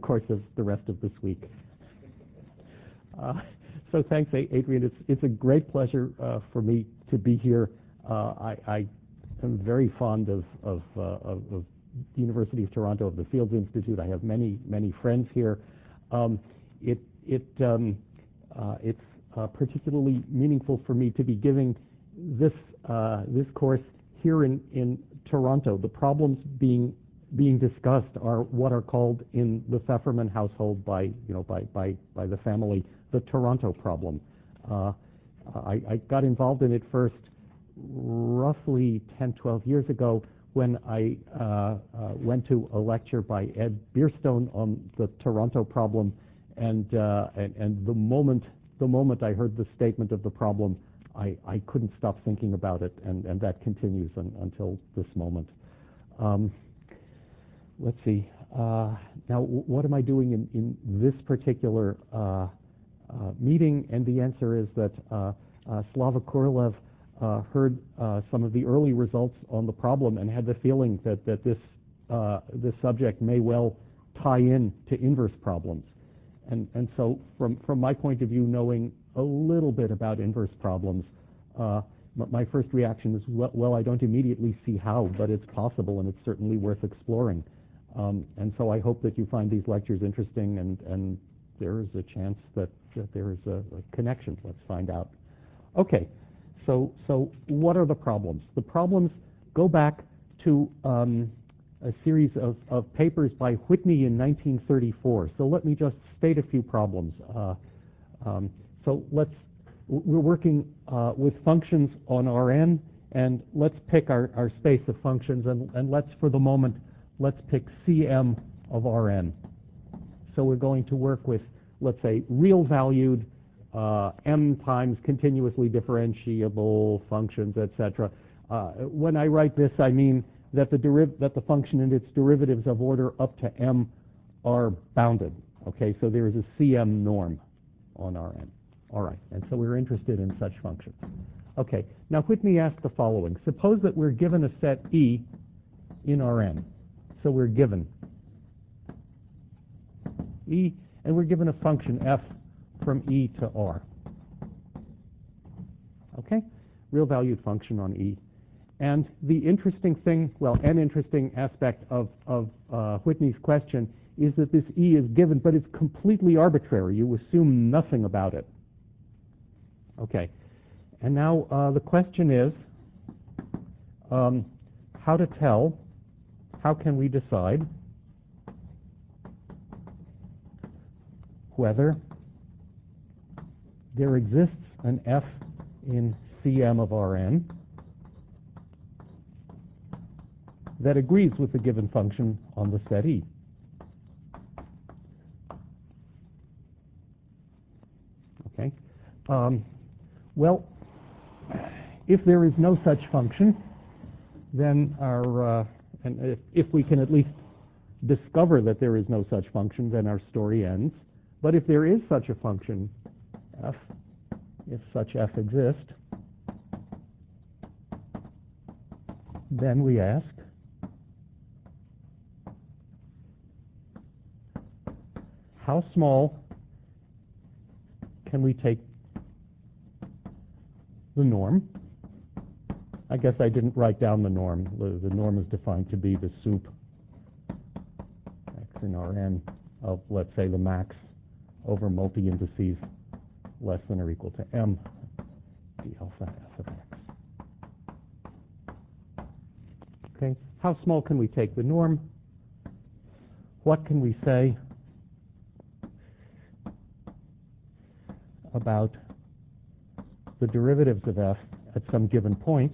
course of the rest of this week. So thanks, Adrian. It's a great pleasure for me to be here. I am very fond of the University of Toronto, of the Fields Institute. I have many friends here. It's particularly meaningful for me to be giving this course here in Toronto. The problems being discussed are what are called in the Pfefferman household by the family the Toronto problem. I got involved in it first roughly 10-12 years ago when I went to a lecture by Ed Beerstone on the Toronto problem, and the moment I heard the statement of the problem, I couldn't stop thinking about it, and that continues until this moment. Let's see. Now, what am I doing in this particular meeting? And the answer is that Slava Korolev heard some of the early results on the problem and had the feeling that this subject may well tie in to inverse problems. And so from my point of view, knowing a little bit about inverse problems, my first reaction is, well, I don't immediately see how, but it's possible and it's certainly worth exploring. And so I hope that you find these lectures interesting, and there is a chance that there is a connection. Let's find out. Okay, so what are the problems? The problems go back to a series of papers by Whitney in 1934. So let me just state a few problems. We're working with functions on Rn, and let's pick our space of functions, and for the moment, let's pick Cm of Rn. So we're going to work with, let's say, real valued m times continuously differentiable functions, etc. When I write this, I mean that the function and its derivatives of order up to m are bounded. Okay, so there is a Cm norm on Rn. All right, and so we're interested in such functions. Okay, now Whitney asked the following. Suppose that we're given a set E in Rn. So we're given E, and we're given a function f from E to R. Okay, real valued function on E. And the interesting thing, well, an interesting aspect of Whitney's question is that this E is given, but it's completely arbitrary. You assume nothing about it. Okay, and now the question is how can we decide whether there exists an f in Cm of Rn that agrees with the given function on the set E? Okay. Well, if there is no such function, then and if we can at least discover that there is no such function, then our story ends. But if there is such a function, f, if such f exists, then we ask, how small can we take the norm? I guess I didn't write down the norm. The norm is defined to be the sup x in Rn of, let's say, the max over multi-indices less than or equal to m d alpha f of x. Okay, how small can we take the norm? What can we say about the derivatives of f at some given point?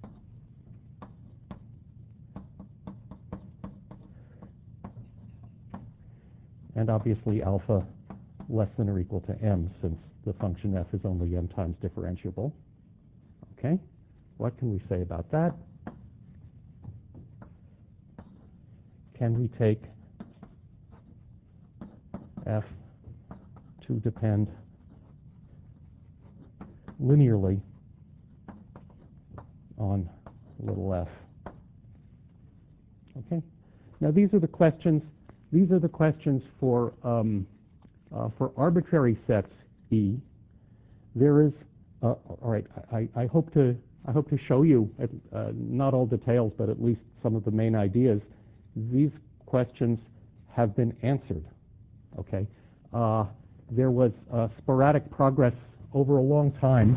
And obviously alpha less than or equal to m, since the function f is only m times differentiable. Okay, what can we say about that? Can we take f to depend linearly on little f? Okay, now these are the questions these are the questions for arbitrary sets E. There is, all right, I hope to show you, not all details, but at least some of the main ideas. These questions have been answered, okay? There was sporadic progress over a long time.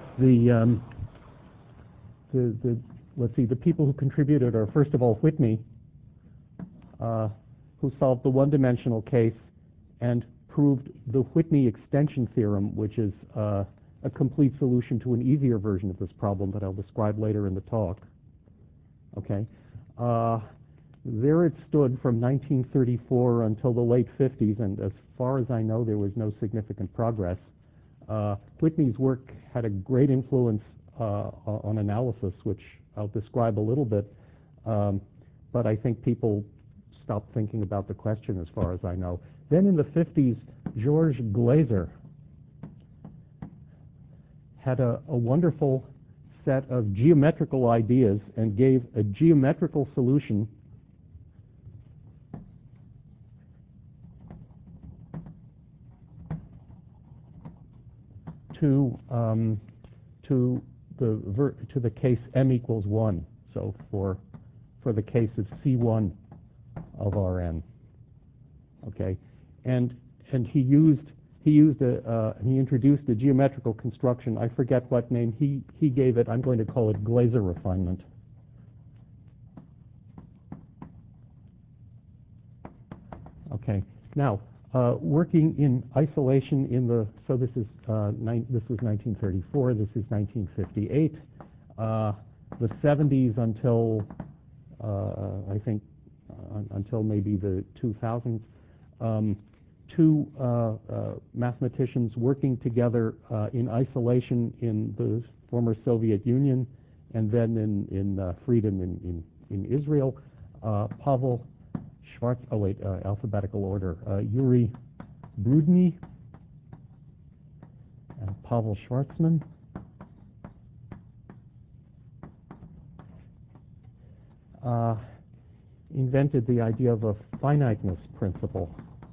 Let's see, the people who contributed are, first of all, Whitney, who solved the one-dimensional case and proved the Whitney extension theorem, which is a complete solution to an easier version of this problem that I'll describe later in the talk. Okay. There it stood from 1934 until the late 50s, and as far as I know, there was no significant progress. Whitney's work had a great influence on analysis, which I'll describe a little bit, but I think people stopped thinking about the question as far as I know. Then in the 50s, Georges Glaser had a wonderful set of geometrical ideas and gave a geometrical solution to the case m equals 1. So for the case of C1 of Rn. Okay, and he introduced a geometrical construction. I forget what name he gave it. I'm going to call it Glaser refinement. Okay, now working in isolation in the, so this was 1934. This is 1958. The 70s until I think until maybe the 2000s. Two mathematicians working together in isolation in the former Soviet Union and then in freedom in Israel. Pavel Schwarz, alphabetical order. Yuri Brudny and Pavel Schwarzman. Invented the idea of a finiteness principle.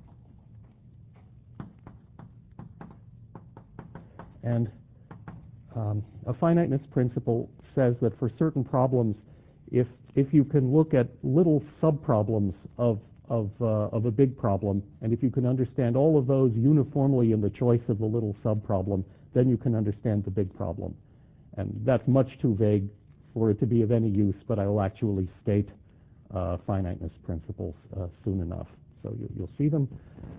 And a finiteness principle says that for certain problems, if you can look at little subproblems of a big problem, and if you can understand all of those uniformly in the choice of the little subproblem, then you can understand the big problem. And that's much too vague for it to be of any use, but I will actually state finiteness principles soon enough. So you'll see them.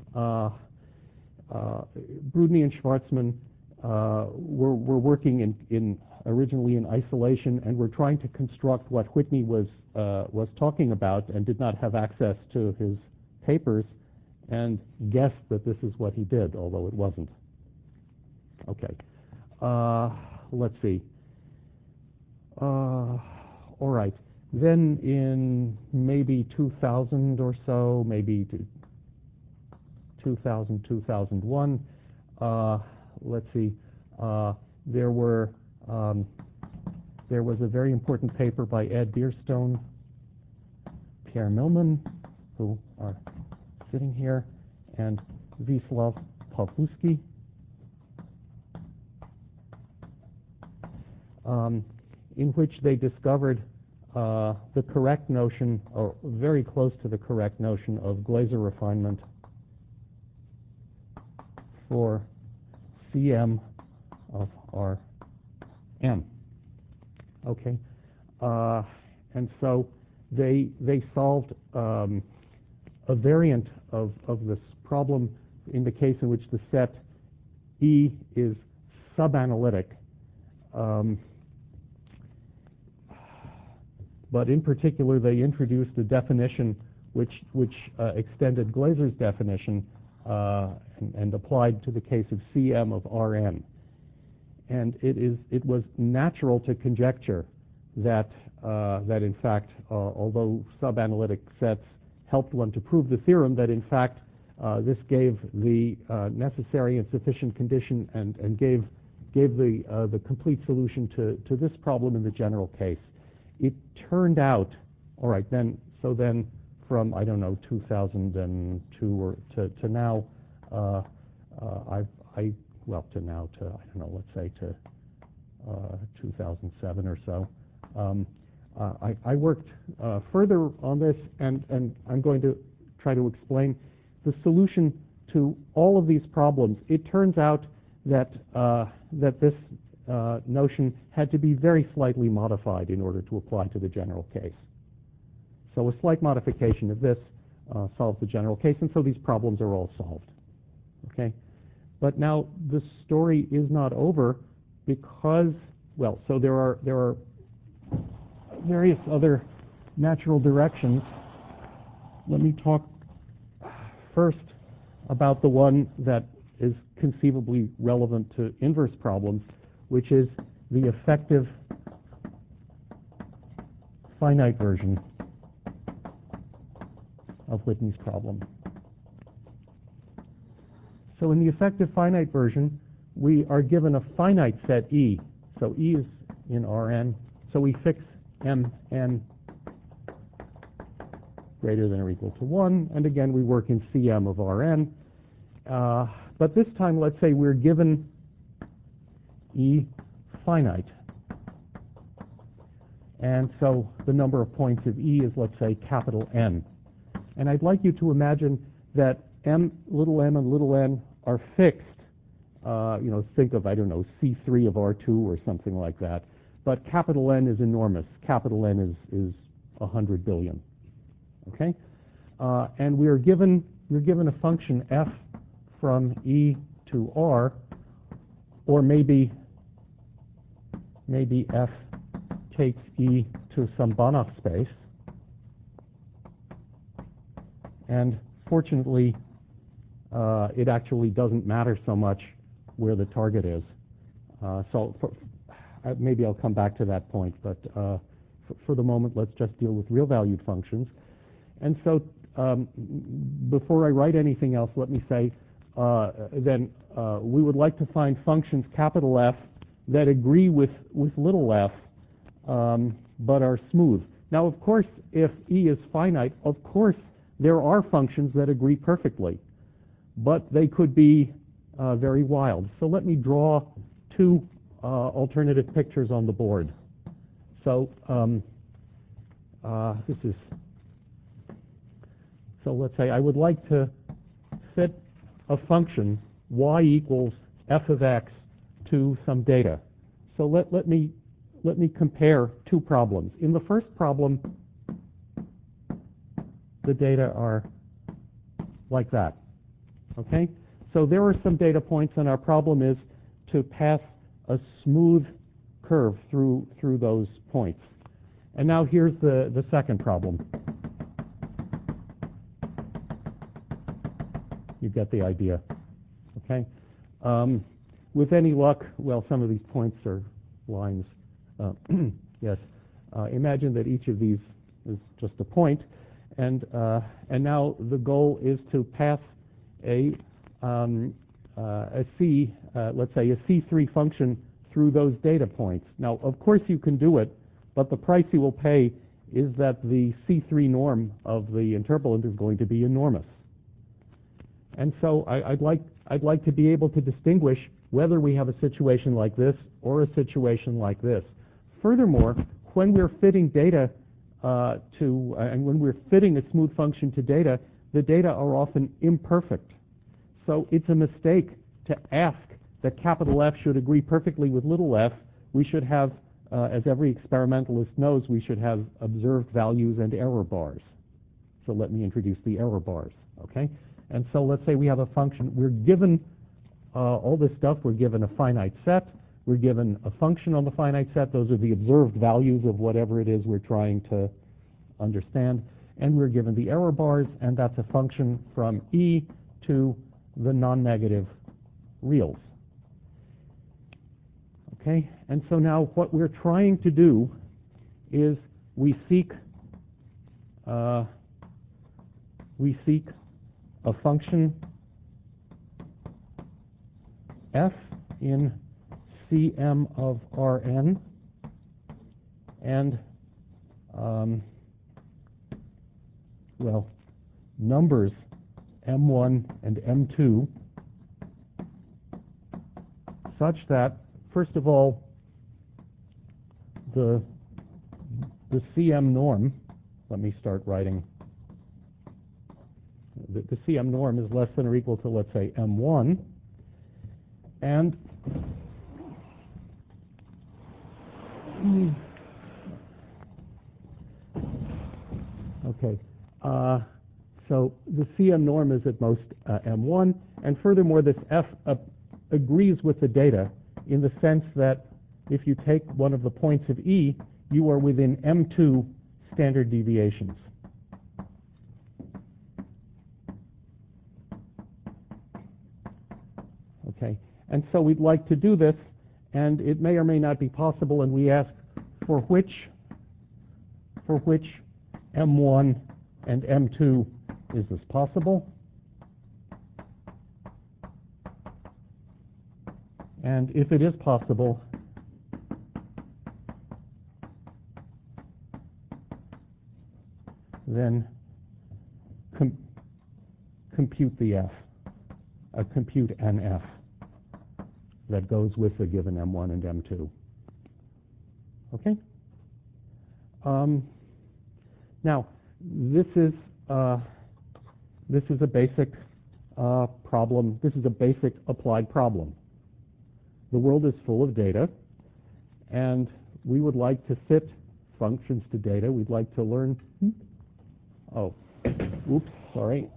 Brudny and Schwarzman were working originally in isolation, and were trying to construct what Whitney was talking about, and did not have access to his papers, and guessed that this is what he did, although it wasn't. Okay, let's see. All right. Then in maybe 2000 or so, maybe 2000, 2001, let's see, there was a very important paper by Ed Bierstone, Pierre Millman, who are sitting here, and Wisław Pawłowski, in which they discovered the correct notion, or very close to the correct notion, of Glaser refinement for Cm of Rm. Okay, and so they solved a variant of this problem in the case in which the set E is subanalytic. But in particular, they introduced a definition which extended Glaser's definition and applied to the case of Cm of Rn. And it was natural to conjecture that in fact, although subanalytic sets helped one to prove the theorem, that in fact this gave the necessary and sufficient condition and gave the complete solution to this problem in the general case. It turned out, all right, then from, I don't know, 2002 or to now, well, to now to, I don't know, let's say to 2007 or so. I worked further on this, and I'm going to try to explain the solution to all of these problems. It turns out that that this notion had to be very slightly modified in order to apply to the general case. So a slight modification of this solves the general case, and so these problems are all solved. Okay, but now the story is not over, because, well, so there are various other natural directions. Let me talk first about the one that is conceivably relevant to inverse problems, which is the effective finite version of Whitney's problem. So in the effective finite version, we are given a finite set E. So E is in Rn. So we fix Mn greater than or equal to 1. And again, we work in Cm of Rn. But this time, let's say we're given E finite. And so the number of points of E is, let's say, capital N. And I'd like you to imagine that m, little m, and little n are fixed. Think of, I don't know, C3 of R2 or something like that. But capital N is enormous. Capital N is 100 billion. Okay? And we're given a function f from E to R, or maybe f takes E to some Banach space. And fortunately, it actually doesn't matter so much where the target is. Maybe I'll come back to that point, but for the moment, let's just deal with real-valued functions. And so before I write anything else, let me say then we would like to find functions capital F that agree with little f, but are smooth. Now, of course, if E is finite, of course, there are functions that agree perfectly, but they could be very wild. So let me draw two alternative pictures on the board. So so let's say I would like to fit a function y equals f of x to some data. So let me compare two problems. In the first problem, the data are like that. Okay? So there are some data points, and our problem is to pass a smooth curve through those points. And now here's the second problem. You get the idea. Okay? With any luck, well, some of these points are lines. Yes. Imagine that each of these is just a point, and now the goal is to pass a C, let's say a C3 function through those data points. Now, of course, you can do it, but the price you will pay is that the C3 norm of the interpolant is going to be enormous. And so I'd like to be able to distinguish whether we have a situation like this or a situation like this. Furthermore, when we're fitting data and when we're fitting a smooth function to data, the data are often imperfect. So it's a mistake to ask that capital F should agree perfectly with little f. We should have, as every experimentalist knows, we should have observed values and error bars. So let me introduce the error bars. Okay? And so let's say we have a function. We're given all this stuff. We're given a finite set. We're given a function on the finite set. Those are the observed values of whatever it is we're trying to understand. And we're given the error bars, and that's a function from E to the non-negative reals. Okay? And so now what we're trying to do is we seek a function f in Cm of Rn, and well, numbers M1 and M2 such that, first of all, the CM norm, let me start writing, the CM norm is less than or equal to, let's say, M1, and okay, so the CM norm is at most M1, and furthermore, this F agrees with the data in the sense that if you take one of the points of E, you are within M2 standard deviations. Okay, and so we'd like to do this, and it may or may not be possible, and we ask for which M1 and M2 is this possible? And if it is possible, then compute the F, compute an F that goes with the given M1 and M2. Okay? Now, this is a basic problem. This is a basic applied problem. The world is full of data, and we would like to fit functions to data. We'd like to learn. Oh, oops, sorry.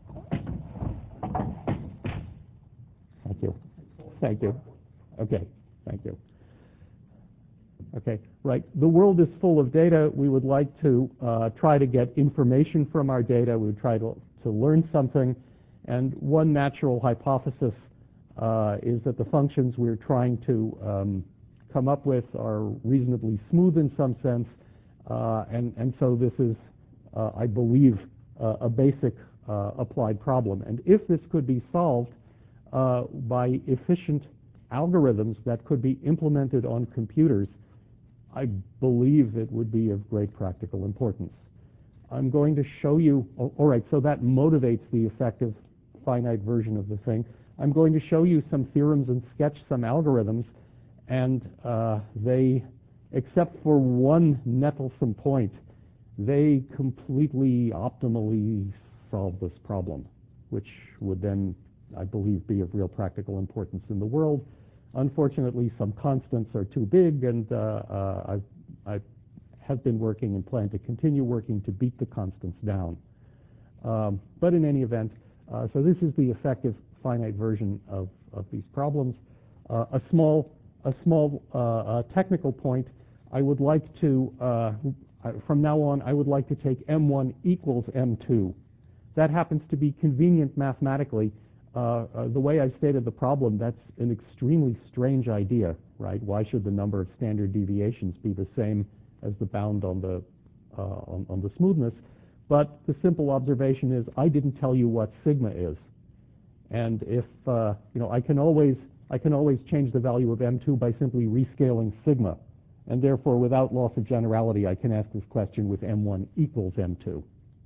Thank you. Thank you. Okay, thank you. Okay, right. The world is full of data. We would like to try to get information from our data. We would try to learn something. And one natural hypothesis is that the functions we're trying to come up with are reasonably smooth in some sense. And so this is, I believe, a basic applied problem. And if this could be solved by efficient algorithms that could be implemented on computers, I believe it would be of great practical importance. I'm going to show you, all right, so that motivates the effective finite version of the thing. I'm going to show you some theorems and sketch some algorithms, and they, except for one nettlesome point, they completely optimally solve this problem, which would then, I believe, be of real practical importance in the world. Unfortunately, some constants are too big, and I have been working and plan to continue working to beat the constants down. But in any event, so this is the effective finite version of these problems. A small technical point, I would like to, from now on, I would like to take M1 equals M2. That happens to be convenient mathematically. The way I stated the problem, that's an extremely strange idea, right? Why should the number of standard deviations be the same as the bound on the smoothness? But the simple observation is I didn't tell you what sigma is, and if I can always change the value of M2 by simply rescaling sigma, and therefore without loss of generality, I can ask this question with M1 equals M2.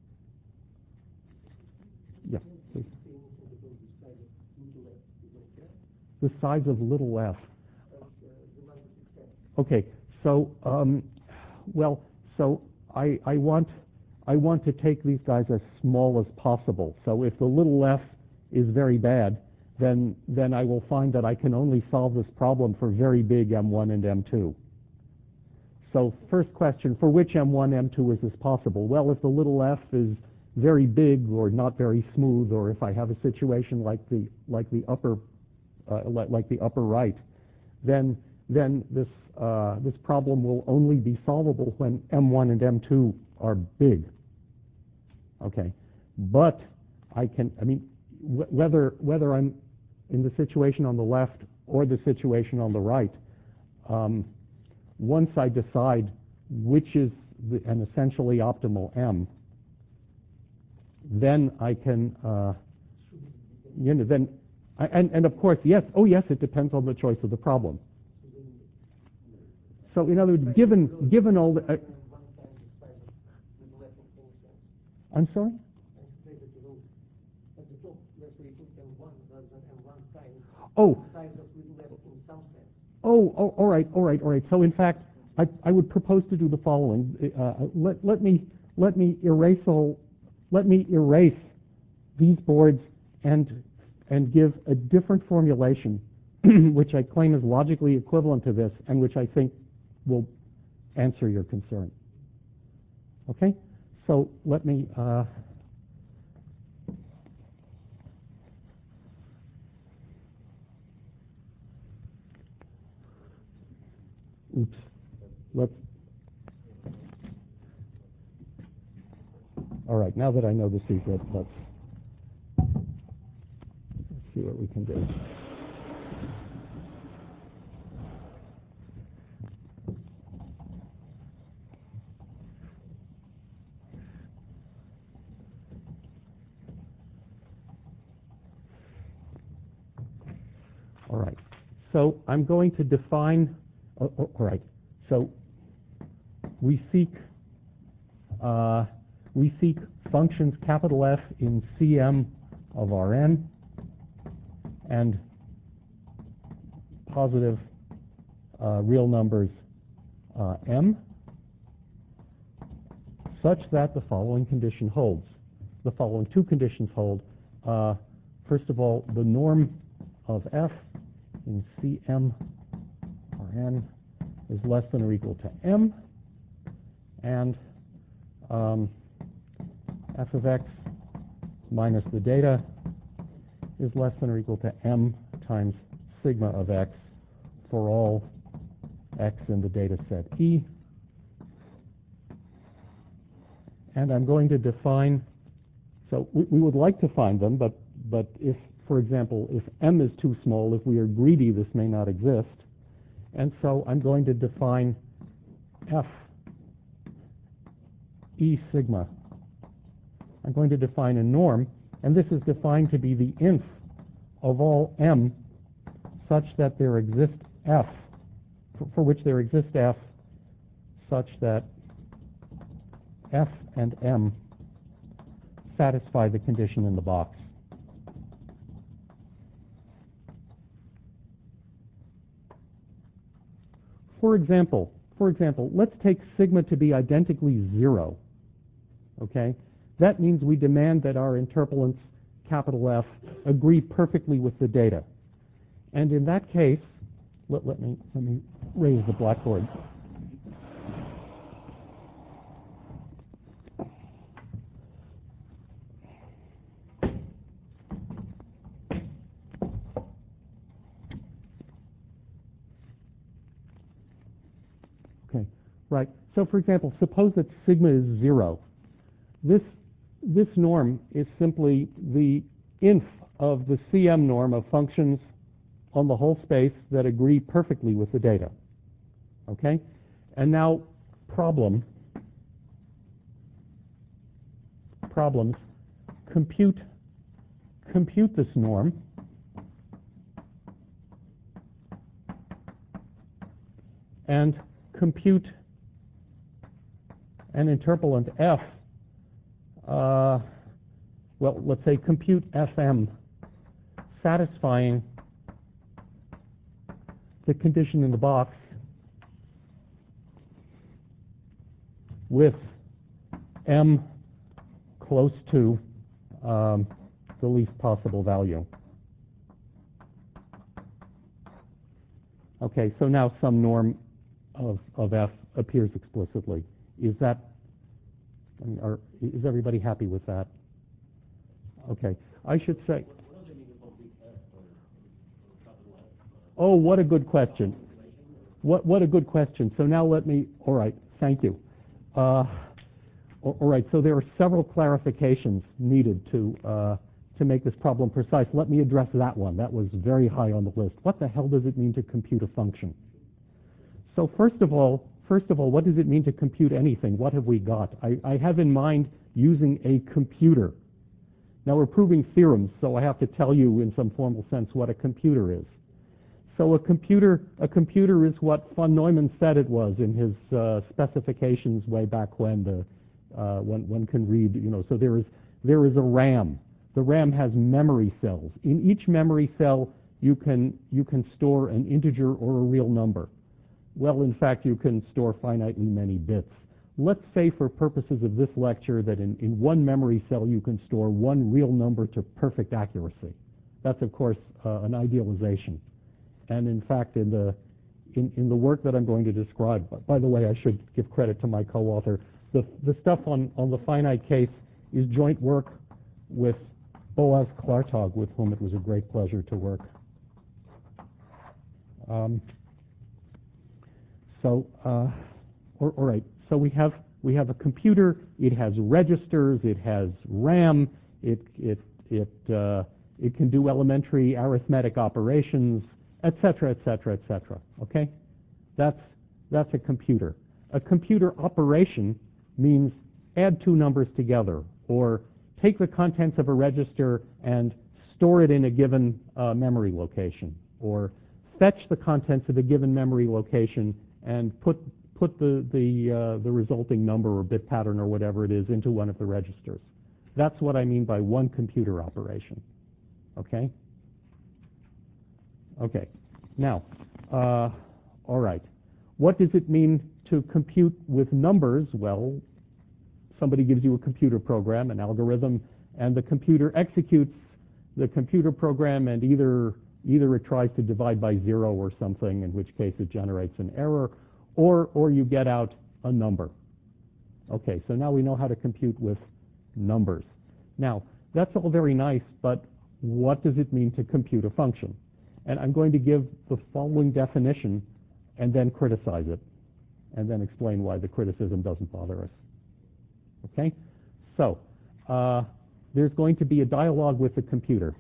Yeah, please. The size of little f. Okay, so well, so I want to take these guys as small as possible. So if the little f is very bad, then I will find that I can only solve this problem for very big M1 and M2. So first question, for which M1, M2 is this possible? Well, if the little f is very big or not very smooth, or if I have a situation like the upper right, then this problem will only be solvable when M1 and M2 are big. Okay, but whether I'm in the situation on the left or the situation on the right, once I decide which is an essentially optimal M, then I can, and of course, yes, it depends on the choice of the problem. So in other words, given all the, I'm sorry? Oh, size of left in some sense. all right, all right, all right. So in fact, I would propose to do the following. Let me erase these boards and give a different formulation, which I claim is logically equivalent to this, and which I think will answer your concern. Okay? So let me oops. All right, now that I know the secret, let's see what we can do. All right, so I'm going to define, all right, so we seek functions capital F in Cm of Rn and positive real numbers m, such that the following condition holds. The following two conditions hold. First of all, the norm of f in Cm Rn is less than or equal to m, and f of x minus the data is less than or equal to m times sigma of x for all x in the data set E. And I'm going to define, so we would like to find them, but if, for example, if m is too small, if we are greedy, this may not exist. And so I'm going to define f E sigma. I'm going to define a norm, and this is defined to be the inf of all m such that there exists f, for which there exists f such that f and m satisfy the condition in the box. For example, let's take sigma to be identically 0. Okay? That means we demand that our interpolants, capital F, agree perfectly with the data. And in that case, let me raise the blackboard. Okay, right. So for example, suppose that sigma is 0. This norm is simply the inf of the Cm norm of functions on the whole space that agree perfectly with the data. Okay? And now problems. Compute this norm. And compute an interpolant f. Well, let's say compute Fm satisfying the condition in the box with m close to the least possible value. Okay, so now some norm of f appears explicitly. Is that, is everybody happy with that? Okay, I should say. Oh, what a good question. What a good question. So now let me, all right, thank you. All right, so there are several clarifications needed to make this problem precise. Let me address that one. That was very high on the list. What the hell does it mean to compute a function? So first of all, what does it mean to compute anything? What have we got? I have in mind using a computer. Now we're proving theorems, so I have to tell you in some formal sense what a computer is. So a computer is what von Neumann said it was in his specifications way back when. One can read, So there is a RAM. The RAM has memory cells. In each memory cell, you can store an integer or a real number. Well, in fact, you can store finitely many bits. Let's say for purposes of this lecture that in one memory cell you can store one real number to perfect accuracy. That's, of course, an idealization. And in fact, in the work that I'm going to describe, by the way, I should give credit to my co-author, the stuff on the finite case is joint work with Boaz Klartag, with whom it was a great pleasure to work. All right. So we have a computer. It has registers. It has RAM. It can do elementary arithmetic operations, etc., etc., etc. Okay, that's a computer. A computer operation means add two numbers together, or take the contents of a register and store it in a given memory location, or fetch the contents of a given memory location and put the resulting number or bit pattern or whatever it is into one of the registers. That's what I mean by one computer operation. Okay? Okay. Now, all right. What does it mean to compute with numbers? Well, somebody gives you a computer program, an algorithm, and the computer executes the computer program, and either it tries to divide by 0 or something, in which case it generates an error, or you get out a number. Okay, so now we know how to compute with numbers. Now, that's all very nice, but what does it mean to compute a function? And I'm going to give the following definition and then criticize it, and then explain why the criticism doesn't bother us. Okay? So, there's going to be a dialogue with the computer.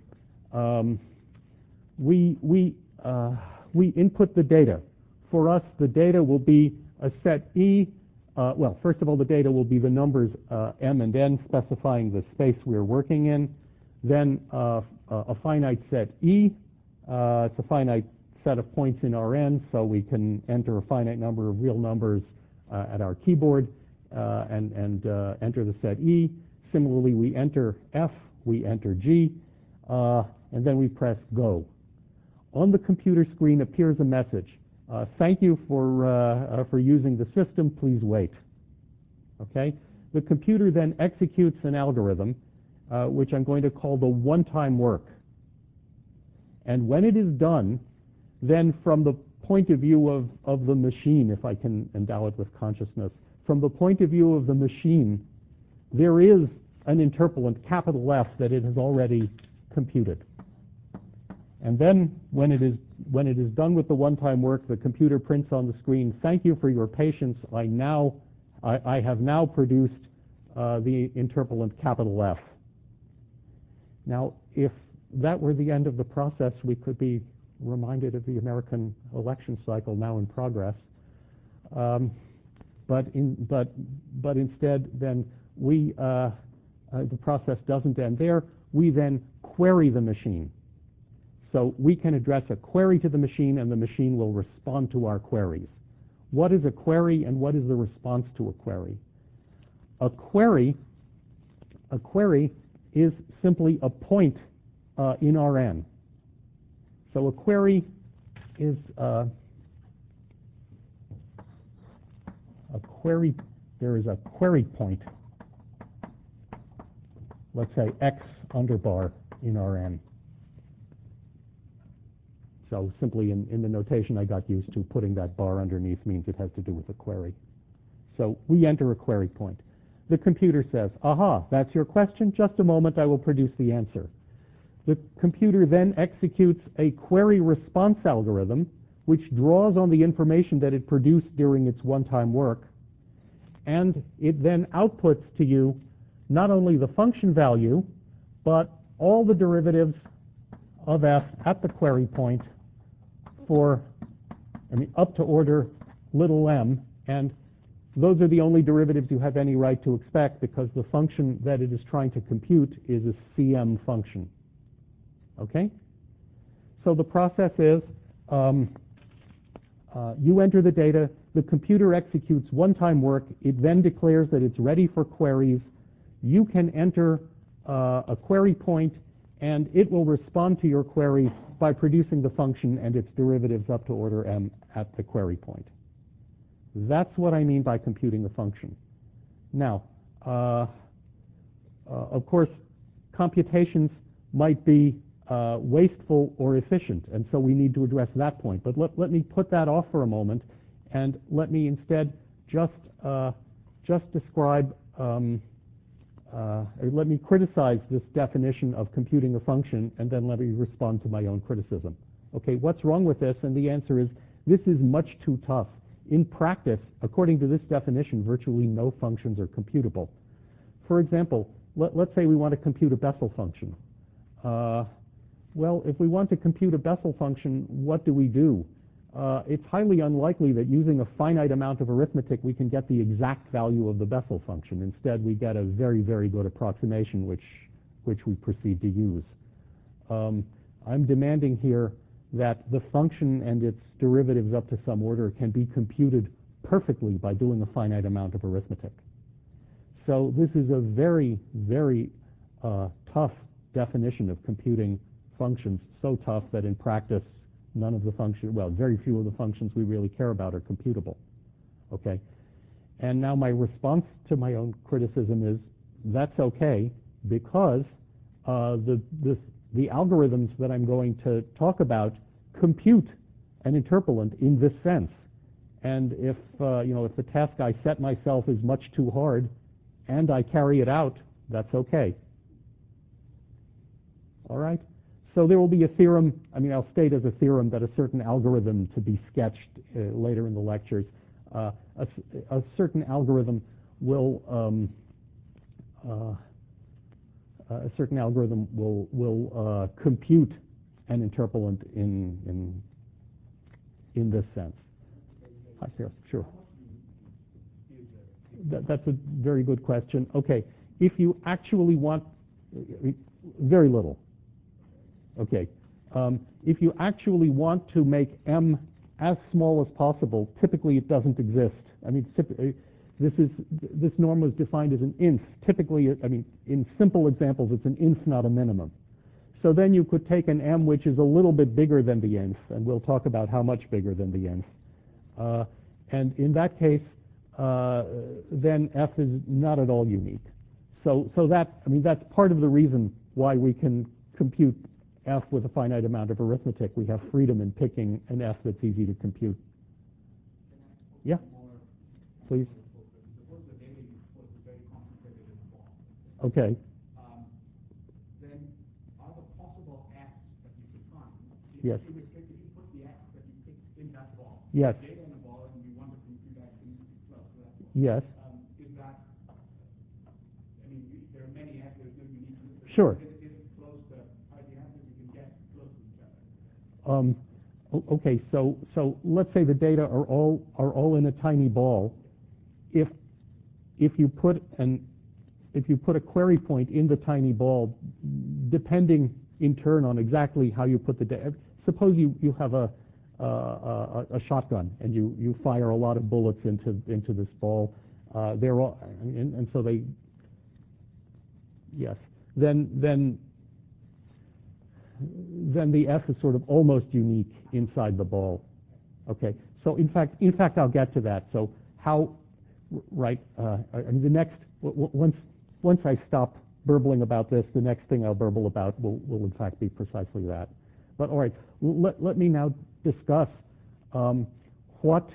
We input the data. For us, the data will be a set E. Well, first of all, the data will be the numbers M and N, specifying the space we're working in. Then a finite set E. It's a finite set of points in Rn, so we can enter a finite number of real numbers at our keyboard and enter the set E. Similarly, we enter F, we enter G, and then we press Go. On the computer screen appears a message. Thank you for using the system. Please wait. Okay? The computer then executes an algorithm, which I'm going to call the one-time work. And when it is done, then from the point of view of the machine, if I can endow it with consciousness, from the point of view of the machine, there is an interpolant, capital F, that it has already computed. And then when it is done with the one-time work, the computer prints on the screen, "Thank you for your patience. I have now produced the interpolant capital F." Now, if that were the end of the process, we could be reminded of the American election cycle now in progress. But instead, then the process doesn't end there. We then query the machine. So we can address a query to the machine, and the machine will respond to our queries. What is a query, and what is the response to a query? A query is simply a point in Rn. So a query is there is a query point, let's say x underbar in Rn. So simply in the notation I got used to, putting that bar underneath means it has to do with a query. So we enter a query point. The computer says, "Aha, that's your question? Just a moment, I will produce the answer." The computer then executes a query response algorithm, which draws on the information that it produced during its one-time work, and it then outputs to you not only the function value, but all the derivatives of f at the query point for, up to order little m, and those are the only derivatives you have any right to expect, because the function that it is trying to compute is a CM function. Okay? So the process is you enter the data, the computer executes one-time work, it then declares that it's ready for queries. You can enter a query point, and it will respond to your query by producing the function and its derivatives up to order m at the query point. That's what I mean by computing a function. Now, of course, computations might be wasteful or efficient, and so we need to address that point. But let me put that off for a moment, and let me instead just describe, or let me criticize this definition of computing a function, and then let me respond to my own criticism. Okay, what's wrong with this? And the answer is, this is much too tough. In practice, according to this definition, virtually no functions are computable. For example, let's say we want to compute a Bessel function. Well, if we want to compute a Bessel function, what do? It's highly unlikely that using a finite amount of arithmetic we can get the exact value of the Bessel function. Instead, we get a very, very good approximation which we proceed to use. I'm demanding here that the function and its derivatives up to some order can be computed perfectly by doing a finite amount of arithmetic. So this is a very, very tough definition of computing functions, so tough that in practice none of the functions, well, very few of the functions we really care about are computable. Okay? And now my response to my own criticism is, that's okay, because the algorithms that I'm going to talk about compute an interpolant in this sense. And if if the task I set myself is much too hard and I carry it out, that's okay. All right? So there will be a theorem, I'll state as a theorem that a certain algorithm to be sketched later in the lectures, a certain algorithm will compute an interpolant in this sense. Hi, Sarah. Sure. That's a very good question. Okay, if you actually want very little. Okay, if you actually want to make m as small as possible, typically it doesn't exist. This norm was defined as an inf. Typically, in simple examples, it's an inf, not a minimum. So then you could take an m which is a little bit bigger than the inf, and we'll talk about how much bigger than the inf. And in that case, then f is not at all unique. So that's part of the reason why we can compute f with a finite amount of arithmetic. We have freedom in picking an f that's easy to compute. Yeah, please. Okay. Then are there possible f's that you could find? Yes. If you put the f that you picked in that ball, yes. data in the ball, and you want to compute that close to that ball. Yes. Is that? There are many f's. There's no unique. Sure. Is it close to? Are the answers you can get close to each other? Okay. So let's say the data are all in a tiny ball. If you put a query point in the tiny ball, depending in turn on exactly how you put the data. Suppose you have a shotgun and you fire a lot of bullets into this ball. They're all, and so they, yes. Then the f is sort of almost unique inside the ball. Okay. So in fact, I'll get to that. So how, right? The next once I stop burbling about this, the next thing I'll burble about will in fact be precisely that. But all right, let me now discuss what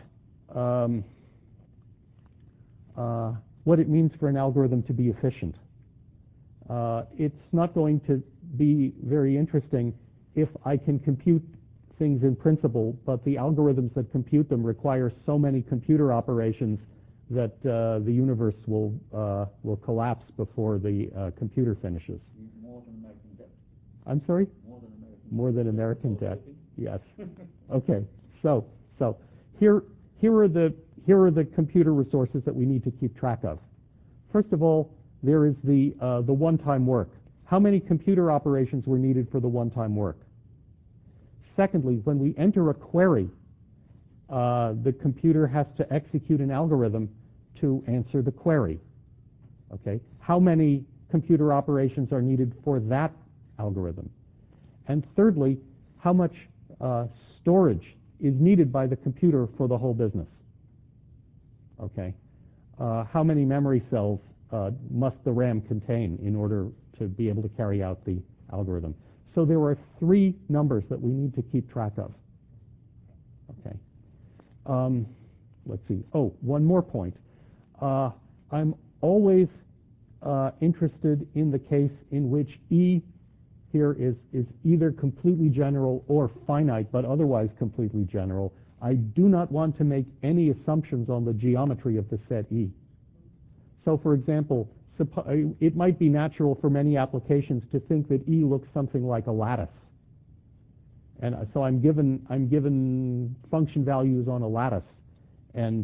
it means for an algorithm to be efficient. It's not going to be very interesting if I can compute things in principle, but the algorithms that compute them require so many computer operations that the universe will collapse before the computer finishes. More than American debt. I'm sorry? More than American debt. Yes. Okay. So here are the computer resources that we need to keep track of. First of all, there is the one-time work. How many computer operations were needed for the one-time work? Secondly, when we enter a query, the computer has to execute an algorithm to answer the query. Okay? How many computer operations are needed for that algorithm? And thirdly, how much storage is needed by the computer for the whole business. Okay, how many memory cells must the RAM contain in order to be able to carry out the algorithm? So there are 3 numbers that we need to keep track of. Okay. Let's see. Oh, one more point. I'm always interested in the case in which E here is either completely general or finite, but otherwise completely general. I do not want to make any assumptions on the geometry of the set E. So, for example, it might be natural for many applications to think that E looks something like a lattice. And so I'm given function values on a lattice, and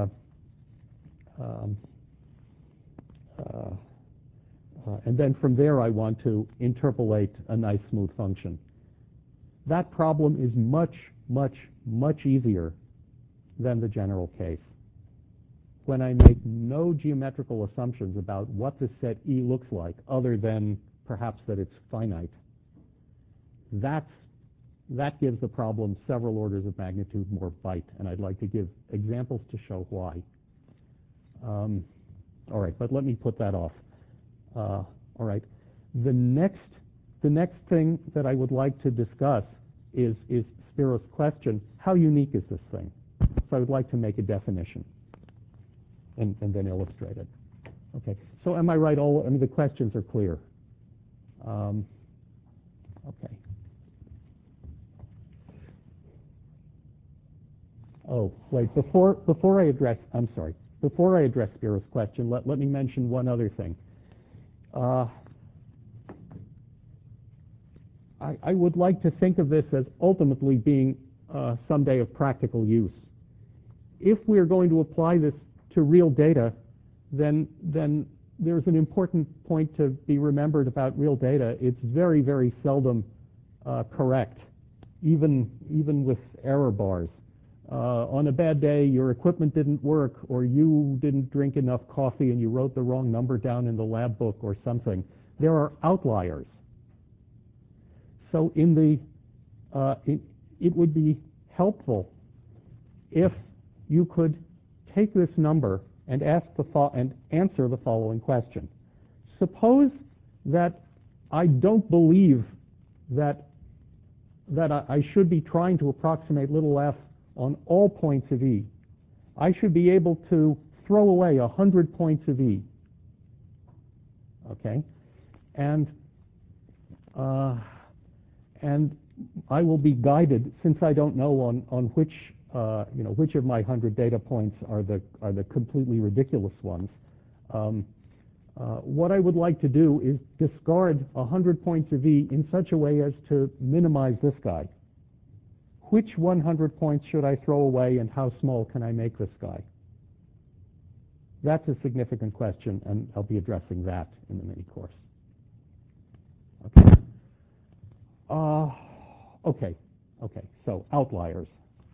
then from there I want to interpolate a nice smooth function. That problem is much, much, much easier than the general case. When I make no geometrical assumptions about what the set E looks like, other than perhaps that it's finite, that gives the problem several orders of magnitude more bite, and I'd like to give examples to show why. All right, but let me put that off. All right, the next thing that I would like to discuss is Spiro's question: how unique is this thing? So I would like to make a definition and then illustrate it. Okay, so am I right? The questions are clear. Okay. Oh, wait, before I address Spiro's question, let me mention one other thing. I would like to think of this as ultimately being someday of practical use. If we're going to apply this to real data, then there's an important point to be remembered about real data. It's very, very seldom correct, even with error bars. On a bad day, your equipment didn't work, or you didn't drink enough coffee and you wrote the wrong number down in the lab book or something. There are outliers. So it would be helpful if you could take this number and answer the following question. Suppose that I don't believe that I should be trying to approximate little f on all points of E. I should be able to throw away 100 points of E. Okay, and I will be guided, since I don't know on which of my 100 data points are the completely ridiculous ones. What I would like to do is discard 100 points of E in such a way as to minimize this guy. Which 100 points should I throw away, and how small can I make this guy? That's a significant question, and I'll be addressing that in the mini course. Okay. Okay, so outliers.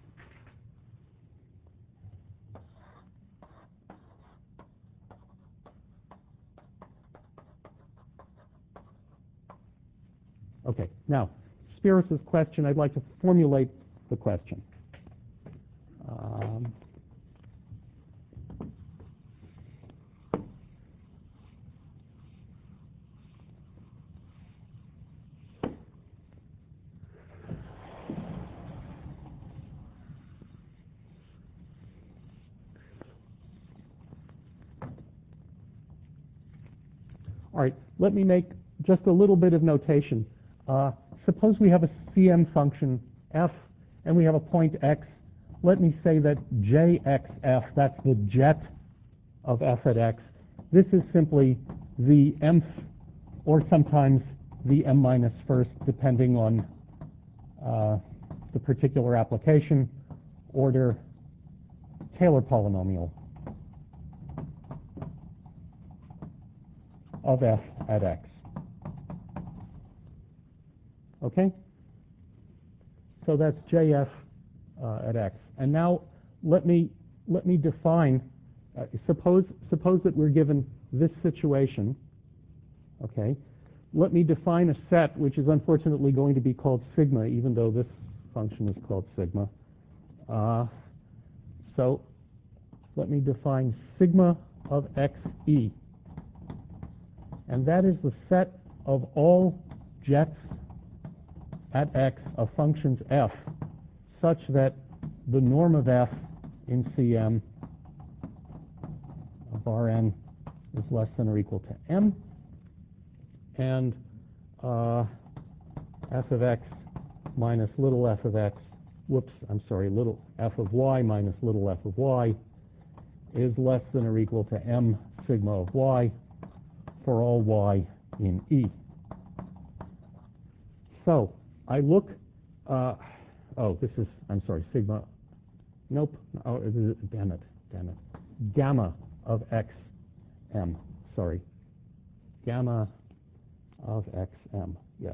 Okay, now, Spiros' question, I'd like to formulate the question. All right, let me make just a little bit of notation. Suppose we have a CM function f, and we have a point x. Let me say that jxf, that's the jet of f at x. This is simply the mth, or sometimes the m minus first, depending on the particular application, order Taylor polynomial of f at x. Okay? So that's jf at x. And now let me define, suppose that we're given this situation, okay? let me define a set which is unfortunately going to be called sigma, even though this function is called sigma. So let me define sigma of xe. And that is the set of all jets at x of functions f such that the norm of f in Cm of Rn is less than or equal to m, and f of x minus little f of x, little f of y minus little f of y is less than or equal to m sigma of y for all y in E. So I look, sigma, nope, damn it, gamma of xm, gamma of xm, yes,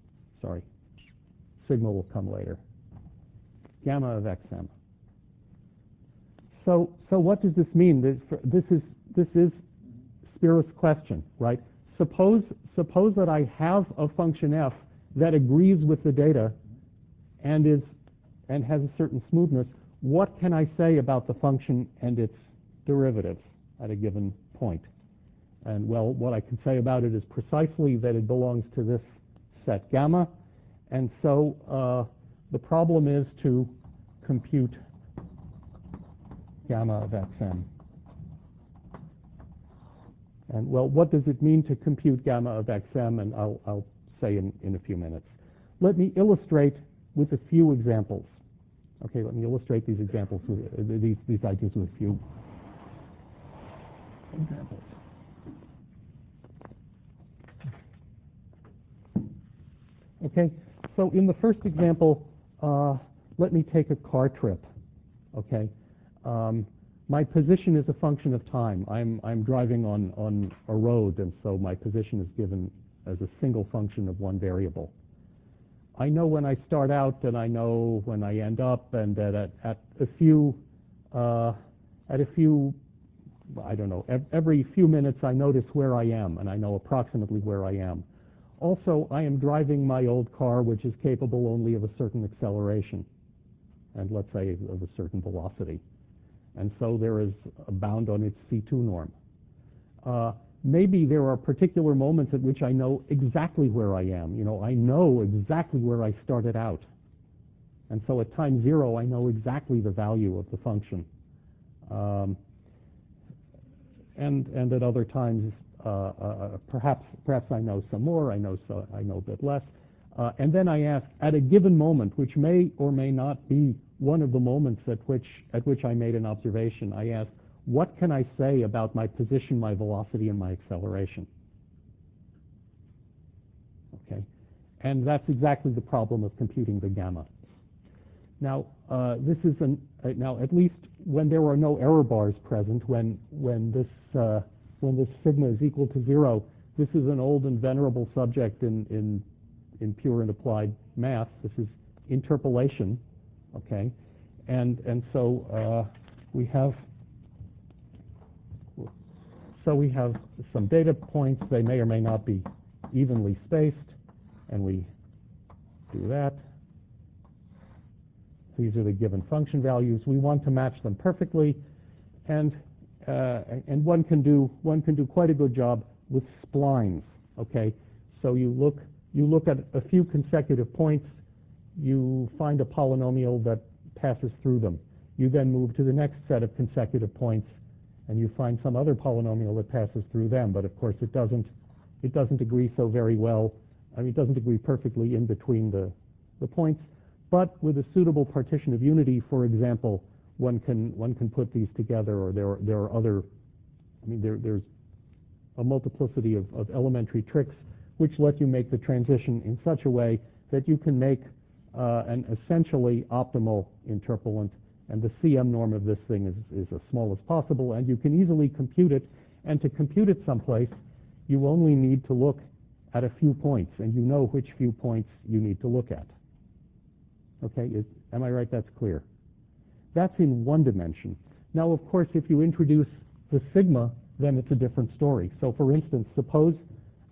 sigma will come later, gamma of xm. So what does this mean? This is Spiros' question, right? Suppose that I have a function f that agrees with the data and has a certain smoothness. What can I say about the function and its derivatives at a given point? And well, what I can say about it is precisely that it belongs to this set gamma. And so the problem is to compute gamma of xm. And well, what does it mean to compute gamma of xm? And I'll say in a few minutes. Let me illustrate with a few examples. Okay, let me illustrate these examples with these ideas with a few examples. Okay, so in the first example, let me take a car trip. Okay, my position is a function of time. I'm driving on a road, and so my position is given as a single function of one variable. I know when I start out, and I know when I end up, and that every few minutes I notice where I am, and I know approximately where I am. Also, I am driving my old car, which is capable only of a certain acceleration, and let's say of a certain velocity. And so there is a bound on its C2 norm. Maybe there are particular moments at which I know exactly where I am. I know exactly where I started out. And so at time 0, I know exactly the value of the function. And at other times, perhaps I know some more, I know a bit less. And then I ask, at a given moment, which may or may not be one of the moments at which I made an observation, I ask, what can I say about my position, my velocity, and my acceleration? Okay, and that's exactly the problem of computing the gamma. Now, this is now at least when there are no error bars present, when this sigma is equal to 0, this is an old and venerable subject in pure and applied math. This is interpolation. Okay, and so we have some data points. They may or may not be evenly spaced, and we do that. These are the given function values. We want to match them perfectly, and one can do quite a good job with splines. Okay, so you look at a few consecutive points. You find a polynomial that passes through them. You then move to the next set of consecutive points, and you find some other polynomial that passes through them. But of course, it doesn't agree so very well. I mean, it doesn't agree perfectly in between the points. But with a suitable partition of unity, for example, one can put these together. Or there are other. I mean, there's a multiplicity of elementary tricks which let you make the transition in such a way that you can make an essentially optimal interpolant, and the CM norm of this thing is as small as possible, and you can easily compute it. And to compute it someplace, you only need to look at a few points, and you know which few points you need to look at. Okay, am I right? That's clear. That's in one dimension. Now, of course, if you introduce the sigma, then it's a different story. So, for instance, suppose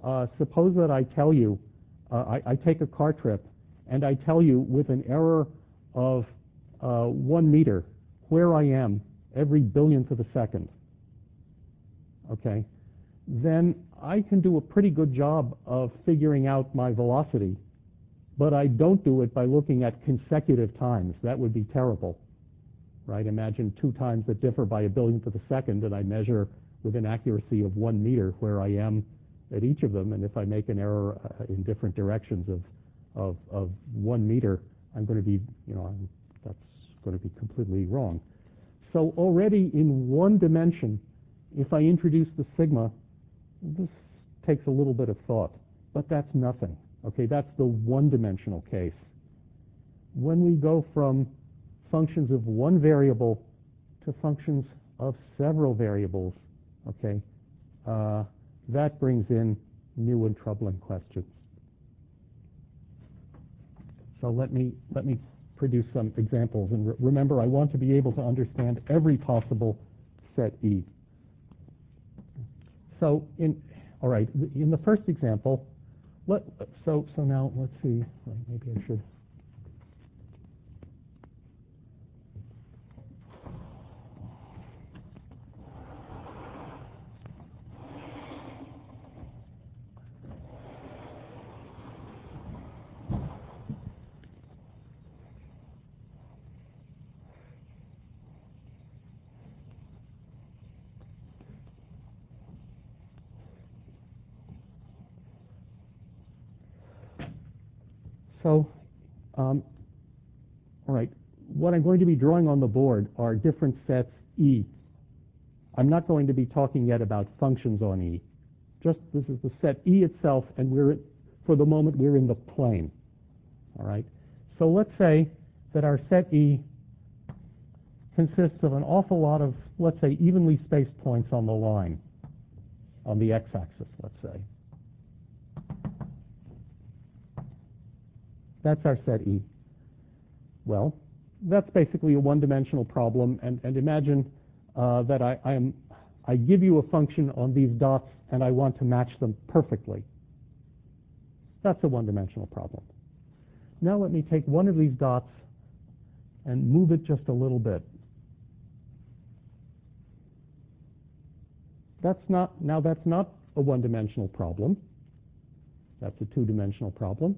suppose that I tell you, I take a car trip, and I tell you with an error of 1 meter where I am every billionth of a second. Okay, then I can do a pretty good job of figuring out my velocity, but I don't do it by looking at consecutive times. That would be terrible, right? Imagine 2 times that differ by a billionth of a second, and I measure with an accuracy of 1 meter where I am at each of them, and if I make an error in different directions of 1 meter, I'm going to be, that's going to be completely wrong. So already in 1 dimension, if I introduce the sigma, this takes a little bit of thought, but that's nothing. Okay, that's the 1-dimensional case. When we go from functions of 1 variable to functions of several variables, okay, that brings in new and troubling questions. So let me produce some examples. And remember, I want to be able to understand every possible set E. So all right, in the first example, so now let's see. Maybe I should. So, all right, what I'm going to be drawing on the board are different sets E. I'm not going to be talking yet about functions on E. Just this is the set E itself, and for the moment, we're in the plane. All right. So let's say that our set E consists of an awful lot of, let's say, evenly spaced points on the line, on the x-axis, let's say. That's our set E. Well, that's basically a 1-dimensional problem, and imagine that I give you a function on these dots, and I want to match them perfectly. That's a 1-dimensional problem. Now let me take one of these dots and move it just a little bit. That's not a 1-dimensional problem. That's a 2-dimensional problem.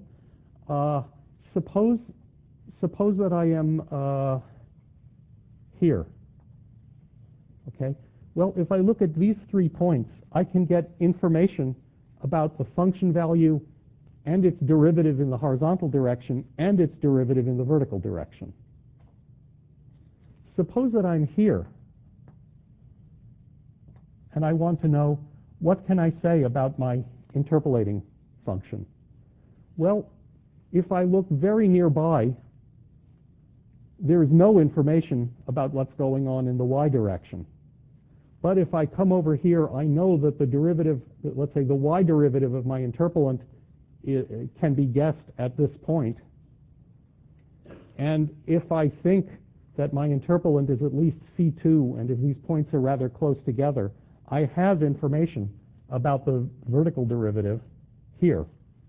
Suppose that I am here. Okay. Well, if I look at these 3 points, I can get information about the function value and its derivative in the horizontal direction and its derivative in the vertical direction. Suppose that I'm here, and I want to know what can I say about my interpolating function. Well, if I look very nearby, there is no information about what's going on in the y direction. But if I come over here, I know that the derivative, let's say the y derivative of my interpolant can be guessed at this point. And if I think that my interpolant is at least C2, and if these points are rather close together, I have information about the vertical derivative here.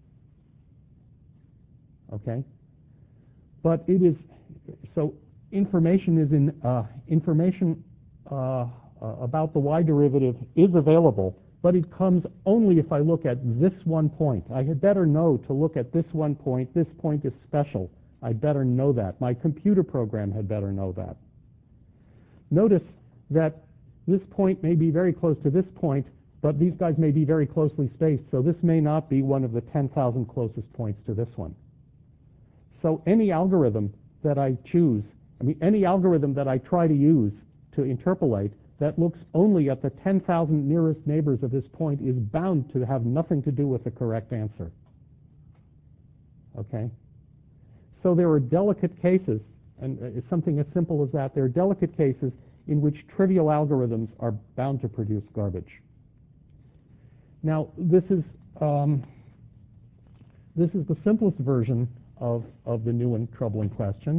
Okay? But it is, so information is information about the y derivative is available, but it comes only if I look at this 1 point. I had better know to look at this 1 point. This point is special. I'd better know that. My computer program had better know that. Notice that this point may be very close to this point, but these guys may be very closely spaced, so this may not be one of the 10,000 closest points to this one. So any algorithm that I choose, any algorithm that I try to use to interpolate that looks only at the 10,000 nearest neighbors of this point is bound to have nothing to do with the correct answer. Okay? So there are delicate cases, and it's something as simple as that. There are delicate cases in which trivial algorithms are bound to produce garbage. Now, this is the simplest version of the new and troubling questions.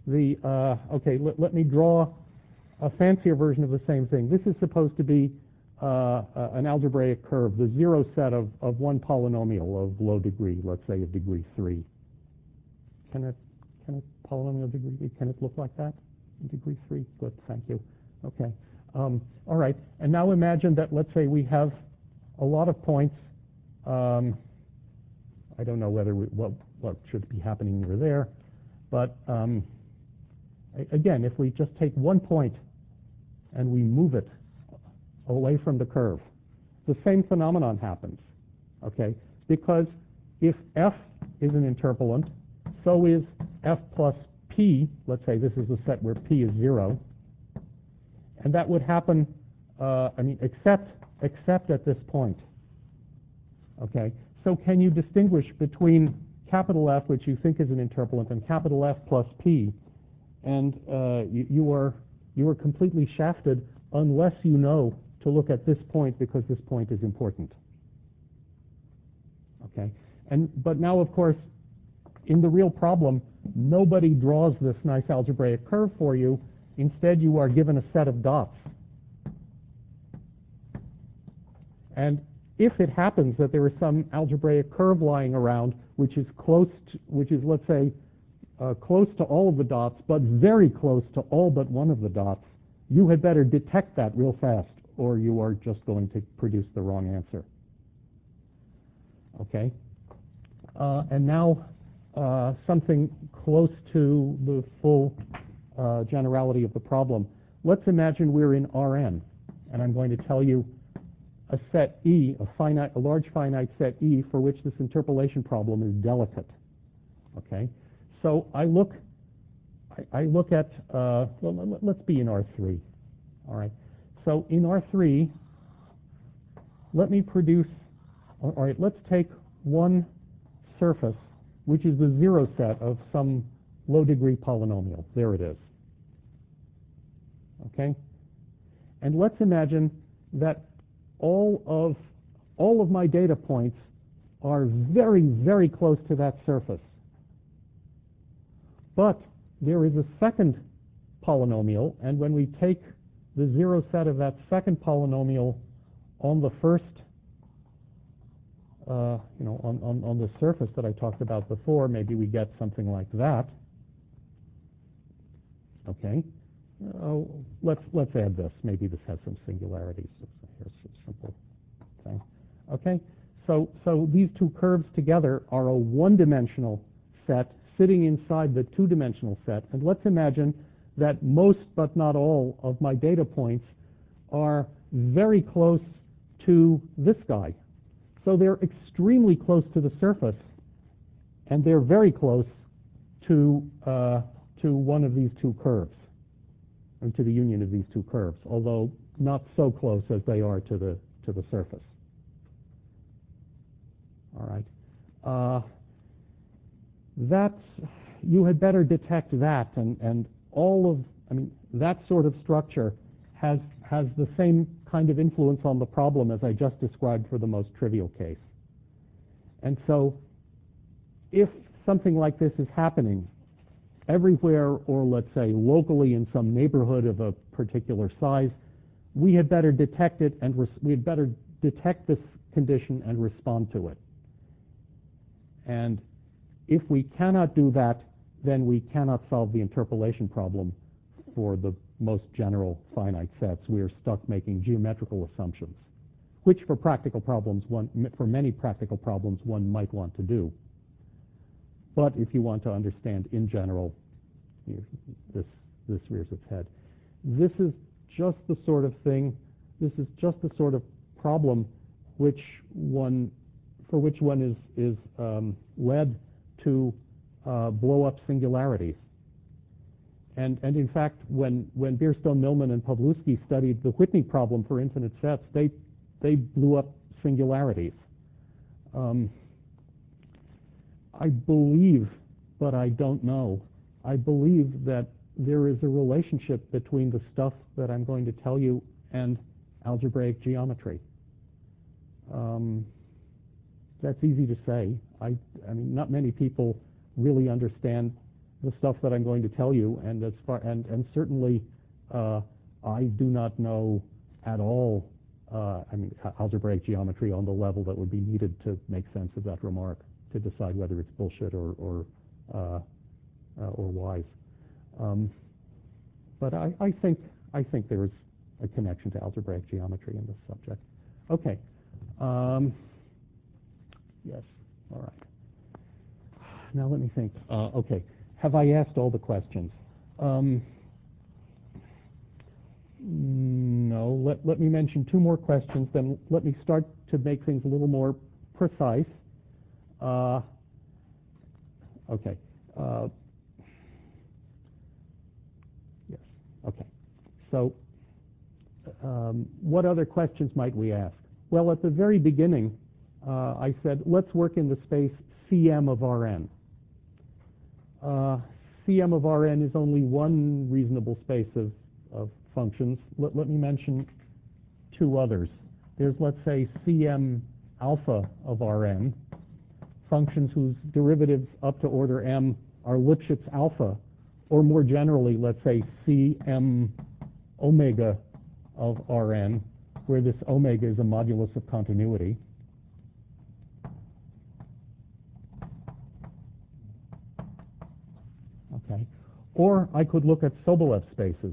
Okay, let me draw a fancier version of the same thing. This is supposed to be an algebraic curve, the zero set of one polynomial of low degree, let's say of degree 3. Can a polynomial degree, can it look like that? Degree 3? Good, thank you. Okay. All right. And now imagine that, let's say, we have a lot of points. I don't know whether what should be happening near there, but again, if we just take one point and we move it away from the curve, the same phenomenon happens. Okay, because if f is an interpolant, so is f plus p. Let's say this is a set where p is 0. And that would happen, except at this point. Okay, so can you distinguish between capital F, which you think is an interpolant, and capital F plus P? And you are completely shafted unless you know to look at this point, because this point is important. Okay, but now, of course, in the real problem, nobody draws this nice algebraic curve for you. Instead, you are given a set of dots. And if it happens that there is some algebraic curve lying around which is let's say, close to all of the dots, but very close to all but one of the dots, you had better detect that real fast, or you are just going to produce the wrong answer. Okay? And now something close to the full generality of the problem. Let's imagine we're in Rn, and I'm going to tell you a set E, a large finite set E, for which this interpolation problem is delicate. Okay, so I look at let's be in R3. All right, so in R3, let me produce. All right, let's take one surface which is the zero set of some low degree polynomial. There it is. Okay, and let's imagine that all of my data points are very, very close to that surface. But there is a second polynomial, and when we take the zero set of that second polynomial on the first, on the surface that I talked about before, maybe we get something like that. Okay. Let's add this. Maybe this has some singularities. Here's a simple thing. Okay, so these two curves together are a one-dimensional set sitting inside the two-dimensional set. And let's imagine that most, but not all, of my data points are very close to this guy. So they're extremely close to the surface, and they're very close to one of these two curves, and to the union of these two curves, although not so close as they are to the surface. All right. You had better detect that, and that sort of structure has the same kind of influence on the problem as I just described for the most trivial case. And so if something like this is happening everywhere, or let's say locally in some neighborhood of a particular size, we had better detect it, and we had better detect this condition and respond to it. And if we cannot do that, then we cannot solve the interpolation problem for the most general finite sets. We are stuck making geometrical assumptions, which for practical problems, for many practical problems, one might want to do. But if you want to understand in general, this rears its head. This is just the sort of thing, this is just the sort of problem for which one is led to blow up singularities. And in fact, when Bierstone, Millman, and Pawlowski studied the Whitney problem for infinite sets, they blew up singularities. I believe, but I don't know, I believe that there is a relationship between the stuff that I'm going to tell you and algebraic geometry. That's easy to say. I mean, not many people really understand the stuff that I'm going to tell you, and certainly I do not know at all I mean, algebraic geometry on the level that would be needed to make sense of that remark, to decide whether it's bullshit or wise. But I think there is a connection to algebraic geometry in this subject. Okay. Yes. All right. Now let me think. Okay. Have I asked all the questions? No. Let me mention two more questions. Then let me start to make things a little more precise. Okay. Yes. Okay. So, what other questions might we ask? Well, at the very beginning, I said, let's work in the space Cm of Rn. Cm of Rn is only one reasonable space of functions. Let me mention two others. There's, let's say, Cm alpha of Rn, functions whose derivatives up to order m are Lipschitz alpha, or more generally, let's say, Cm omega of Rn, where this omega is a modulus of continuity. Okay. Or I could look at Sobolev spaces.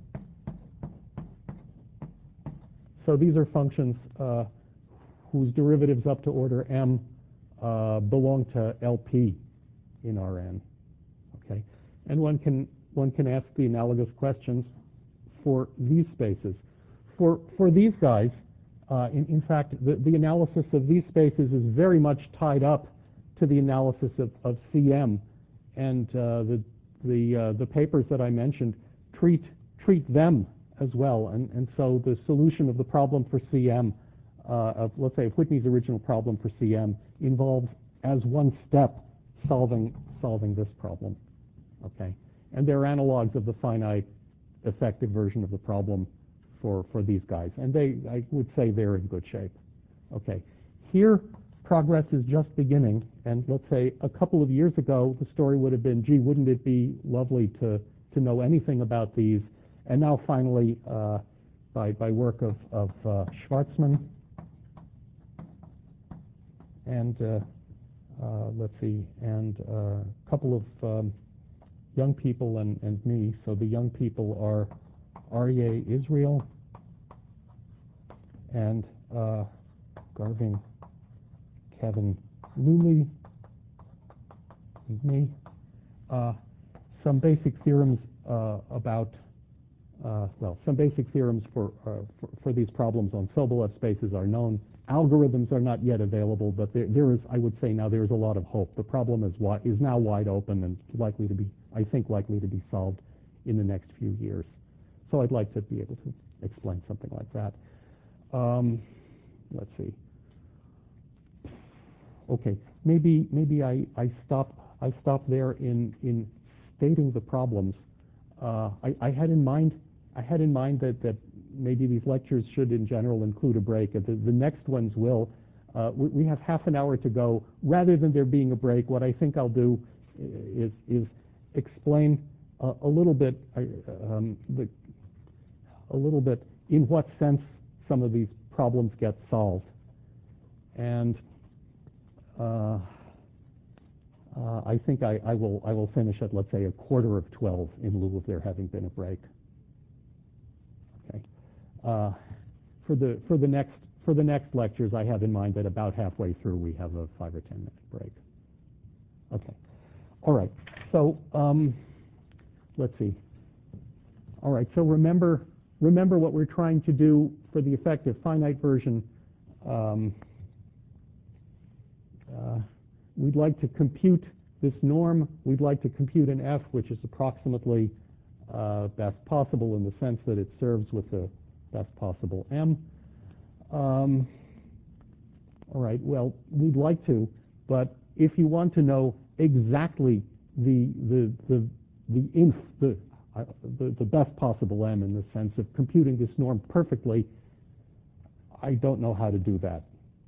So these are functions whose derivatives up to order m belong to LP in Rn. Okay. And one can ask the analogous questions for these spaces. For these guys, in fact, the analysis of these spaces is very much tied up to the analysis of Cm, and the papers that I mentioned treat them as well. And so the solution of the problem for Cm, let's say, of Whitney's original problem for Cm, involves as one step solving this problem. Okay, and they're analogs of the finite effective version of the problem for these guys, and I would say they're in good shape. Okay, here progress is just beginning, and let's say a couple of years ago the story would have been, gee, wouldn't it be lovely to know anything about these? And now finally, by work of Schwarzman and let's see, and a couple of young people and me. So the young people are Aryeh Israel and Garvin Kevin Luley and me. Some basic theorems about some basic theorems for these problems on Sobolev spaces are known. Algorithms are not yet available, but there is, I would say now, there is a lot of hope. The problem is now wide open and likely to be, I think, likely to be solved in the next few years. So I'd like to be able to explain something like that. Let's see. Okay, maybe I stop there in stating the problems. I had in mind that maybe these lectures should in general include a break. The next ones will. We have half an hour to go. Rather than there being a break, what I think I'll do is explain a little bit in what sense some of these problems get solved. And I think I will finish at, let's say, 11:45 in lieu of there having been a break. Okay. For the next lectures, I have in mind that about halfway through we have a 5 or 10 minute break. Okay. All right. So let's see. All right. So remember what we're trying to do for the effective finite version. We'd like to compute this norm. We'd like to compute an f which is approximately best possible in the sense that it serves with the best possible m. All right. Well, we'd like to, but if you want to know exactly the best possible m in the sense of computing this norm perfectly, I don't know how to do that.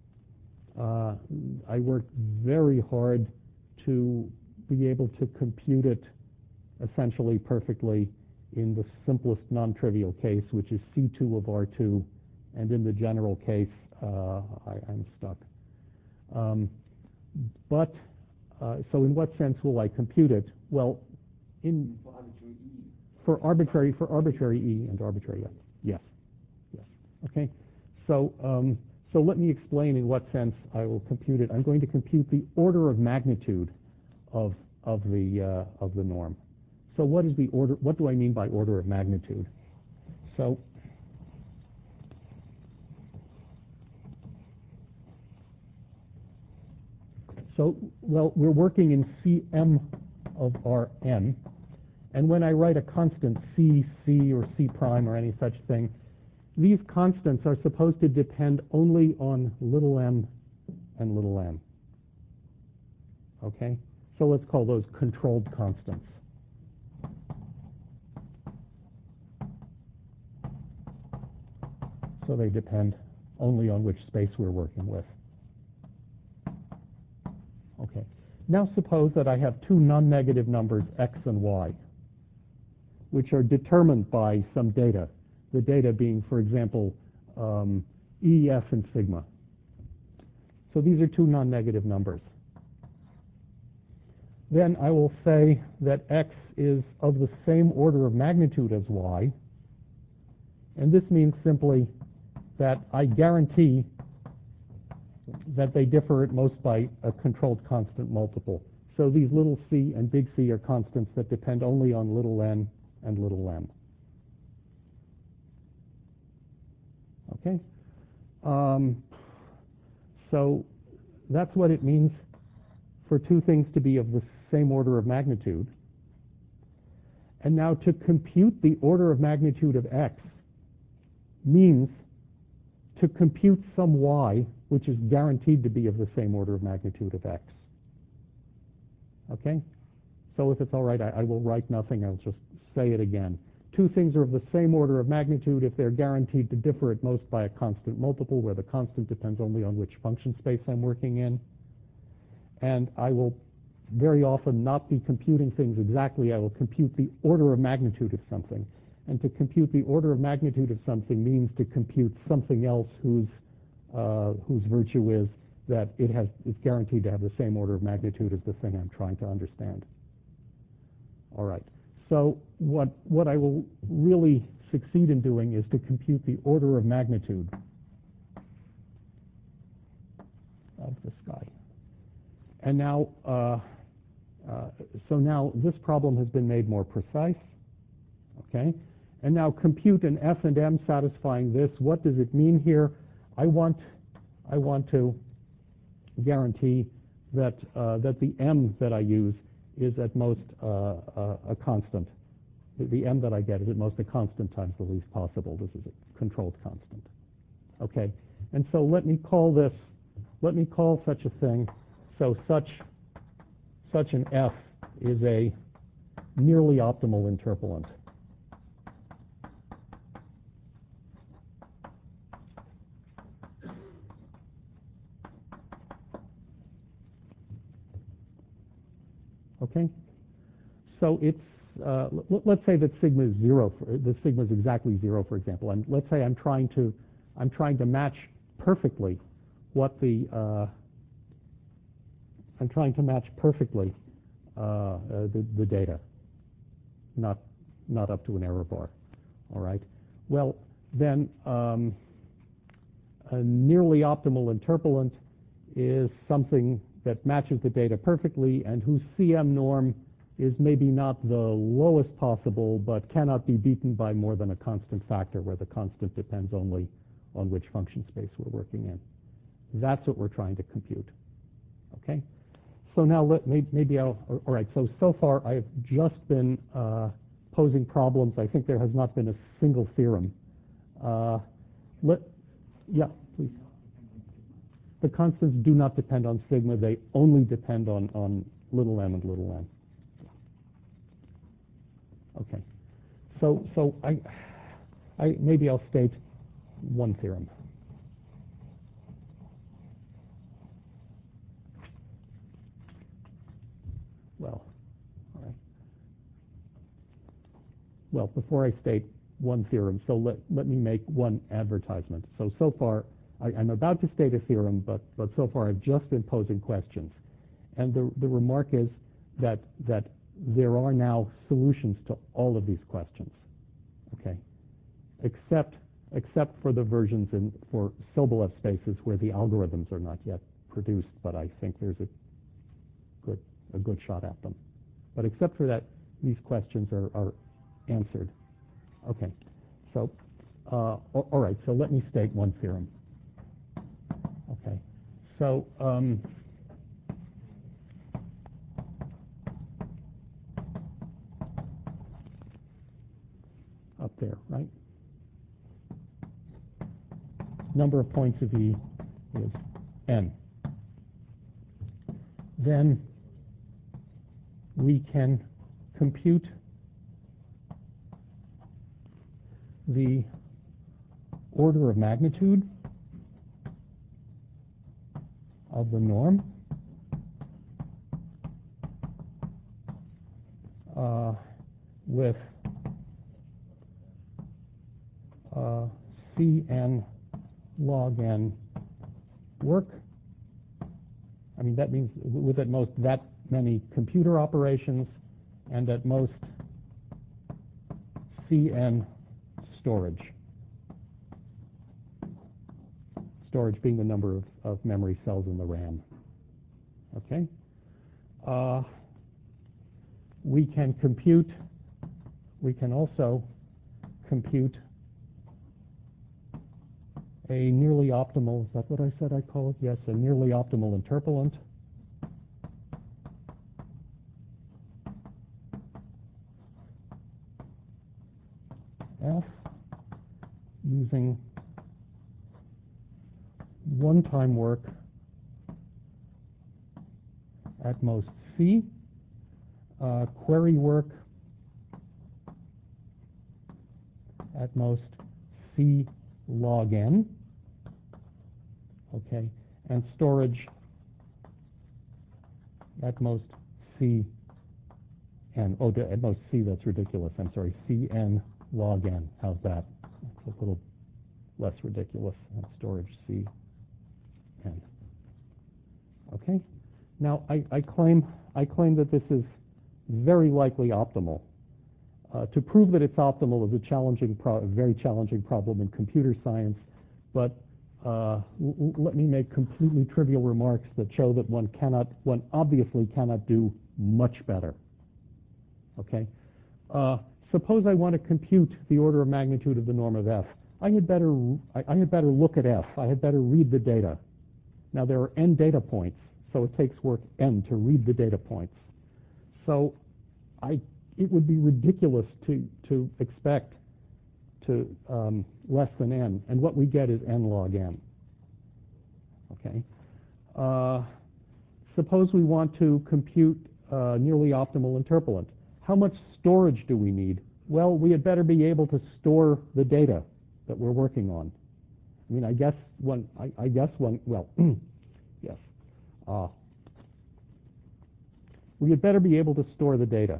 I worked very hard to be able to compute it essentially perfectly in the simplest non-trivial case, which is C2 of R2 and in the general case, I'm stuck. So in what sense will I compute it? Well, for arbitrary E and arbitrary F. Yes. Okay. So let me explain in what sense I will compute it. I'm going to compute the order of magnitude of the norm. So what is the order? What do I mean by order of magnitude? So well, we're working in Cm of Rn, and when I write a constant C, or C prime, or any such thing, these constants are supposed to depend only on little m and little m. Okay? So let's call those controlled constants. So they depend only on which space we're working with. Okay. Now suppose that I have two non-negative numbers, x and y, which are determined by some data. The data being, for example, E, F, and sigma. So these are two non-negative numbers. Then I will say that x is of the same order of magnitude as y, and this means simply that I guarantee that they differ at most by a controlled constant multiple. So these little c and big C are constants that depend only on little n and little m. Okay? So that's what it means for two things to be of the same order of magnitude. And now to compute the order of magnitude of x means to compute some y which is guaranteed to be of the same order of magnitude of x. Okay? So if it's all right, I will write nothing. I'll just say it again. Two things are of the same order of magnitude if they're guaranteed to differ at most by a constant multiple, where the constant depends only on which function space I'm working in. And I will very often not be computing things exactly. I will compute the order of magnitude of something. And to compute the order of magnitude of something means to compute something else whose virtue is that it's guaranteed to have the same order of magnitude as the thing I'm trying to understand. All right. So what I will really succeed in doing is to compute the order of magnitude of this guy. And now, so now this problem has been made more precise. Okay. And now compute an f and m satisfying this. What does it mean here? I want to guarantee that that the m that I use is at most a constant. The m that I get is at most a constant times the least possible. This is a controlled constant. Okay. And so let me call such a thing. So such an f is a nearly optimal interpolant. Okay, so it's let's say that sigma is 0. The sigma is exactly 0, for example, and let's say I'm trying to match perfectly what the I'm trying to match perfectly the data, not up to an error bar. All right. Well, then a nearly optimal interpolant is something that matches the data perfectly and whose CM norm is maybe not the lowest possible, but cannot be beaten by more than a constant factor, where the constant depends only on which function space we're working in. That's what we're trying to compute. Okay? So now maybe I'll, all right, so far I've just been posing problems. I think there has not been a single theorem. Yeah, please. The constants do not depend on sigma. They only depend on little m and little n. Okay. So maybe I'll state one theorem. Well, all right. Well, before I state one theorem, so let me make one advertisement. So far, I'm about to state a theorem, but so far I've just been posing questions. And the remark is that there are now solutions to all of these questions, okay? Except for the versions for Sobolev spaces where the algorithms are not yet produced, but I think there's a good shot at them. But except for that, these questions are answered. Okay, so all right. So let me state one theorem. Okay, so up there, right? Number of points of E is n. Then we can compute the order of magnitude of the norm with Cn log n work. I mean, that means with at most that many computer operations and at most Cn storage. Storage being the number of memory cells in the RAM. Okay? We can also compute a nearly optimal, is that what I said I call it? Yes, a nearly optimal interpolant. F using one-time work at most C, query work at most C log n, okay, and storage at most C n. Oh, at most C, that's ridiculous. I'm sorry, Cn log n. How's that? It's a little less ridiculous. And storage C n. Okay. Now I claim that this is very likely optimal. To prove that it's optimal is a very challenging problem in computer science, but let me make completely trivial remarks that show that one obviously cannot do much better. Okay. Suppose I want to compute the order of magnitude of the norm of F. I had better look at F. I had better read the data. Now there are n data points, so it takes work n to read the data points. So it would be ridiculous to expect to less than n, and what we get is n log n. Okay. Suppose we want to compute nearly optimal interpolant. How much storage do we need? Well, we had better be able to store the data that we're working on. I mean, yes. We had better be able to store the data.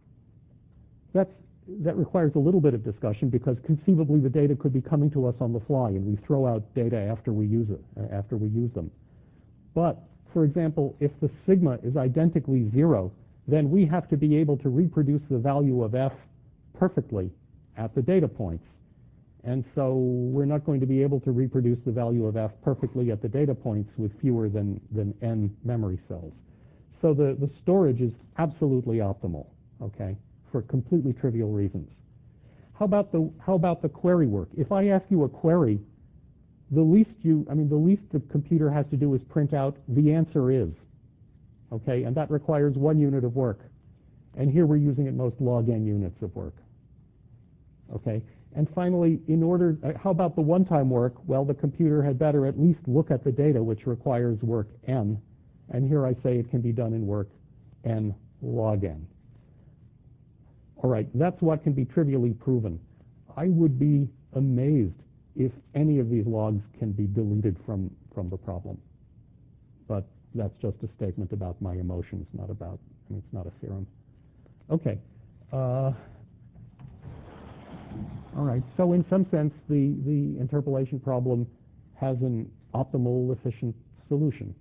That requires a little bit of discussion because conceivably the data could be coming to us on the fly, and we throw out data after we use them. But for example, if the sigma is identically 0, then we have to be able to reproduce the value of F perfectly at the data points. And so we're not going to be able to reproduce the value of F perfectly at the data points with fewer than n memory cells. So the storage is absolutely optimal, okay, for completely trivial reasons. How about the query work? If I ask you a query, the least the computer has to do is print out the answer is, okay, and that requires 1 unit of work. And here we're using at most log n units of work. Okay, and finally, how about the one-time work? Well, the computer had better at least look at the data, which requires work n. And here I say it can be done in work n log n. All right, that's what can be trivially proven. I would be amazed if any of these logs can be deleted from the problem. But that's just a statement about my emotions, it's not a theorem. Okay. All right. right. So in some sense, the interpolation problem has an optimal, efficient solution.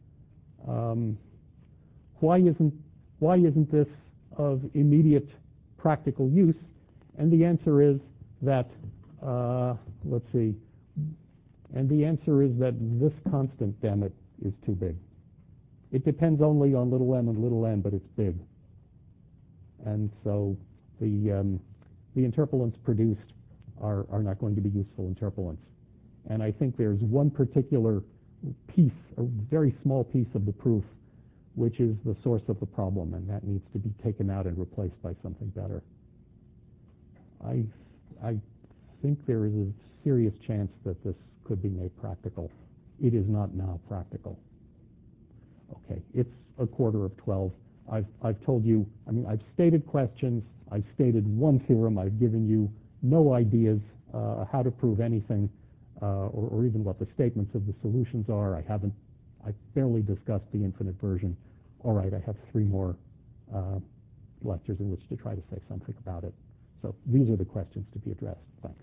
Why isn't this of immediate practical use? And the answer is that let's see. And the answer is that this constant, damn it, is too big. It depends only on little m and little n, but it's big. And so the interpolants produced are not going to be useful interpolants. And I think there's one particular piece, a very small piece of the proof, which is the source of the problem, and that needs to be taken out and replaced by something better. I think there is a serious chance that this could be made practical. It is not now practical. Okay, it's 11:45. I've told you, I mean, I've stated questions, I've stated one theorem, I've given you no ideas how to prove anything, or even what the statements of the solutions are. I've barely discussed the infinite version. All right, I have 3 more lectures in which to try to say something about it. So these are the questions to be addressed. Thanks.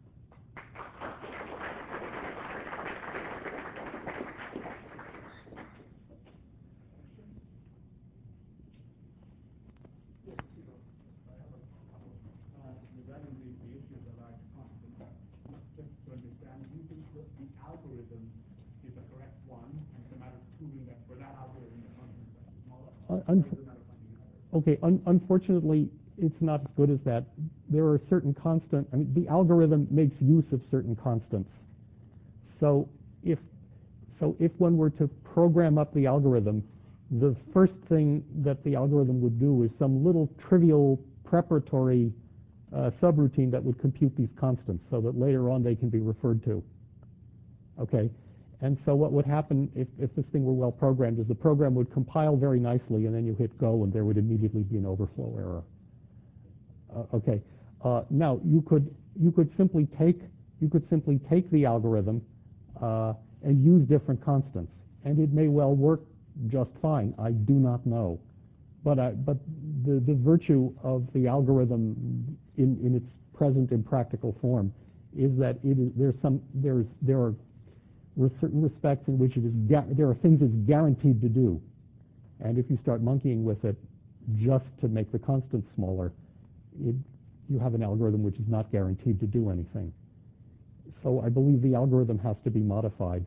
Regarding the issue of the large constant, just to understand, do you think that the algorithm is the correct one, and it's a matter of proving that for that algorithm the constant is smaller? Or is it a matter of finding another? Okay, unfortunately, it's not as good as that. There are certain constant. I mean, the algorithm makes use of certain constants. So if one were to program up the algorithm, the first thing that the algorithm would do is some little trivial preparatory subroutine that would compute these constants so that later on they can be referred to. Okay? And so what would happen if this thing were well programmed is the program would compile very nicely, and then you hit go, and there would immediately be an overflow error. Okay. Now you could simply take the algorithm and use different constants, and it may well work just fine. I do not know, but the virtue of the algorithm in its present impractical form is that there are certain respects in which there are things it's guaranteed to do, and if you start monkeying with it just to make the constants smaller, you have an algorithm which is not guaranteed to do anything. So I believe the algorithm has to be modified.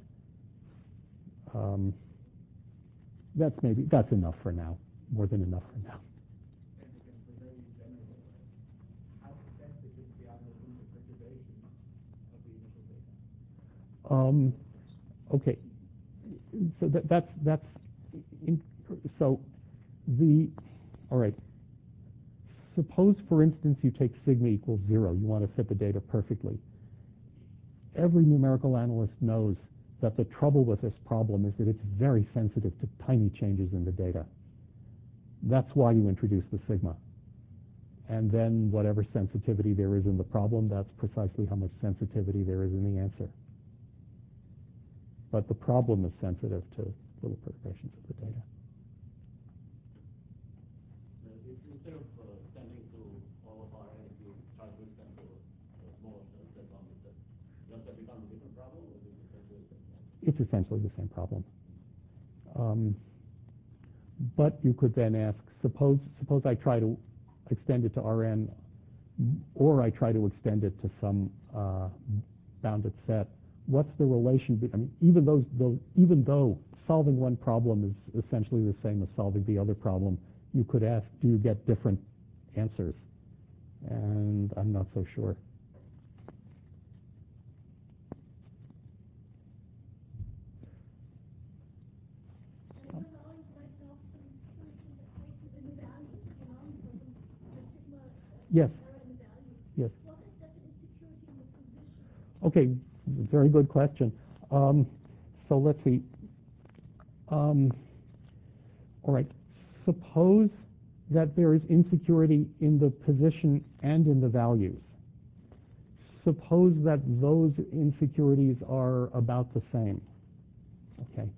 That's enough for now, more than enough for now. And again, for very general, how effective is the algorithm for perturbation of the initial data? Okay, so all right. Suppose, for instance, you take sigma equals 0. You want to fit the data perfectly. Every numerical analyst knows that the trouble with this problem is that it's very sensitive to tiny changes in the data. That's why you introduce the sigma. And then whatever sensitivity there is in the problem, that's precisely how much sensitivity there is in the answer. But the problem is sensitive to little perturbations of the data. Instead of extending to all of our n, if you try to extend to smaller cells, does that become a different problem, or is it essentially the same problem? It's essentially the same problem. But you could then ask, suppose I try to extend it to Rn, or I try to extend it to some bounded set. What's the relation? I mean, even though solving one problem is essentially the same as solving the other problem, you could ask, do you get different answers? And I'm not so sure. Yes. Yes. Okay, very good question. So let's see. All right. Suppose that there is insecurity in the position and in the values. Suppose that those insecurities are about the same. Okay.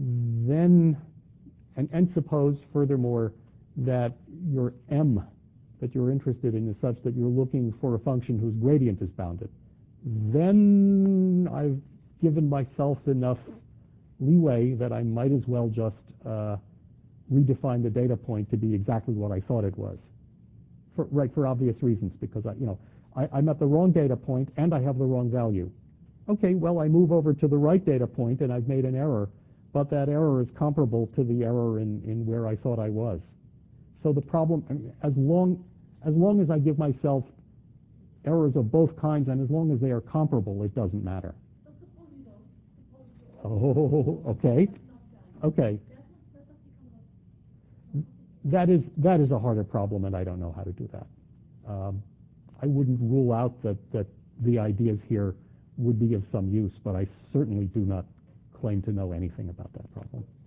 Then, and suppose furthermore that your m that you're interested in is such that you're looking for a function whose gradient is bounded, then I've given myself enough leeway that I might as well just redefine the data point to be exactly what I thought it was, for obvious reasons, because I'm at the wrong data point and I have the wrong value. Okay, well, I move over to the right data point and I've made an error, but that error is comparable to the error in where I thought I was. So the problem, as long as I give myself errors of both kinds and as long as they are comparable, it doesn't matter. So suppose you don't. Suppose you Oh, okay. that's not done. Okay. That is a harder problem, and I don't know how to do that. I wouldn't rule out that the ideas here would be of some use, but I certainly do not claim to know anything about that problem.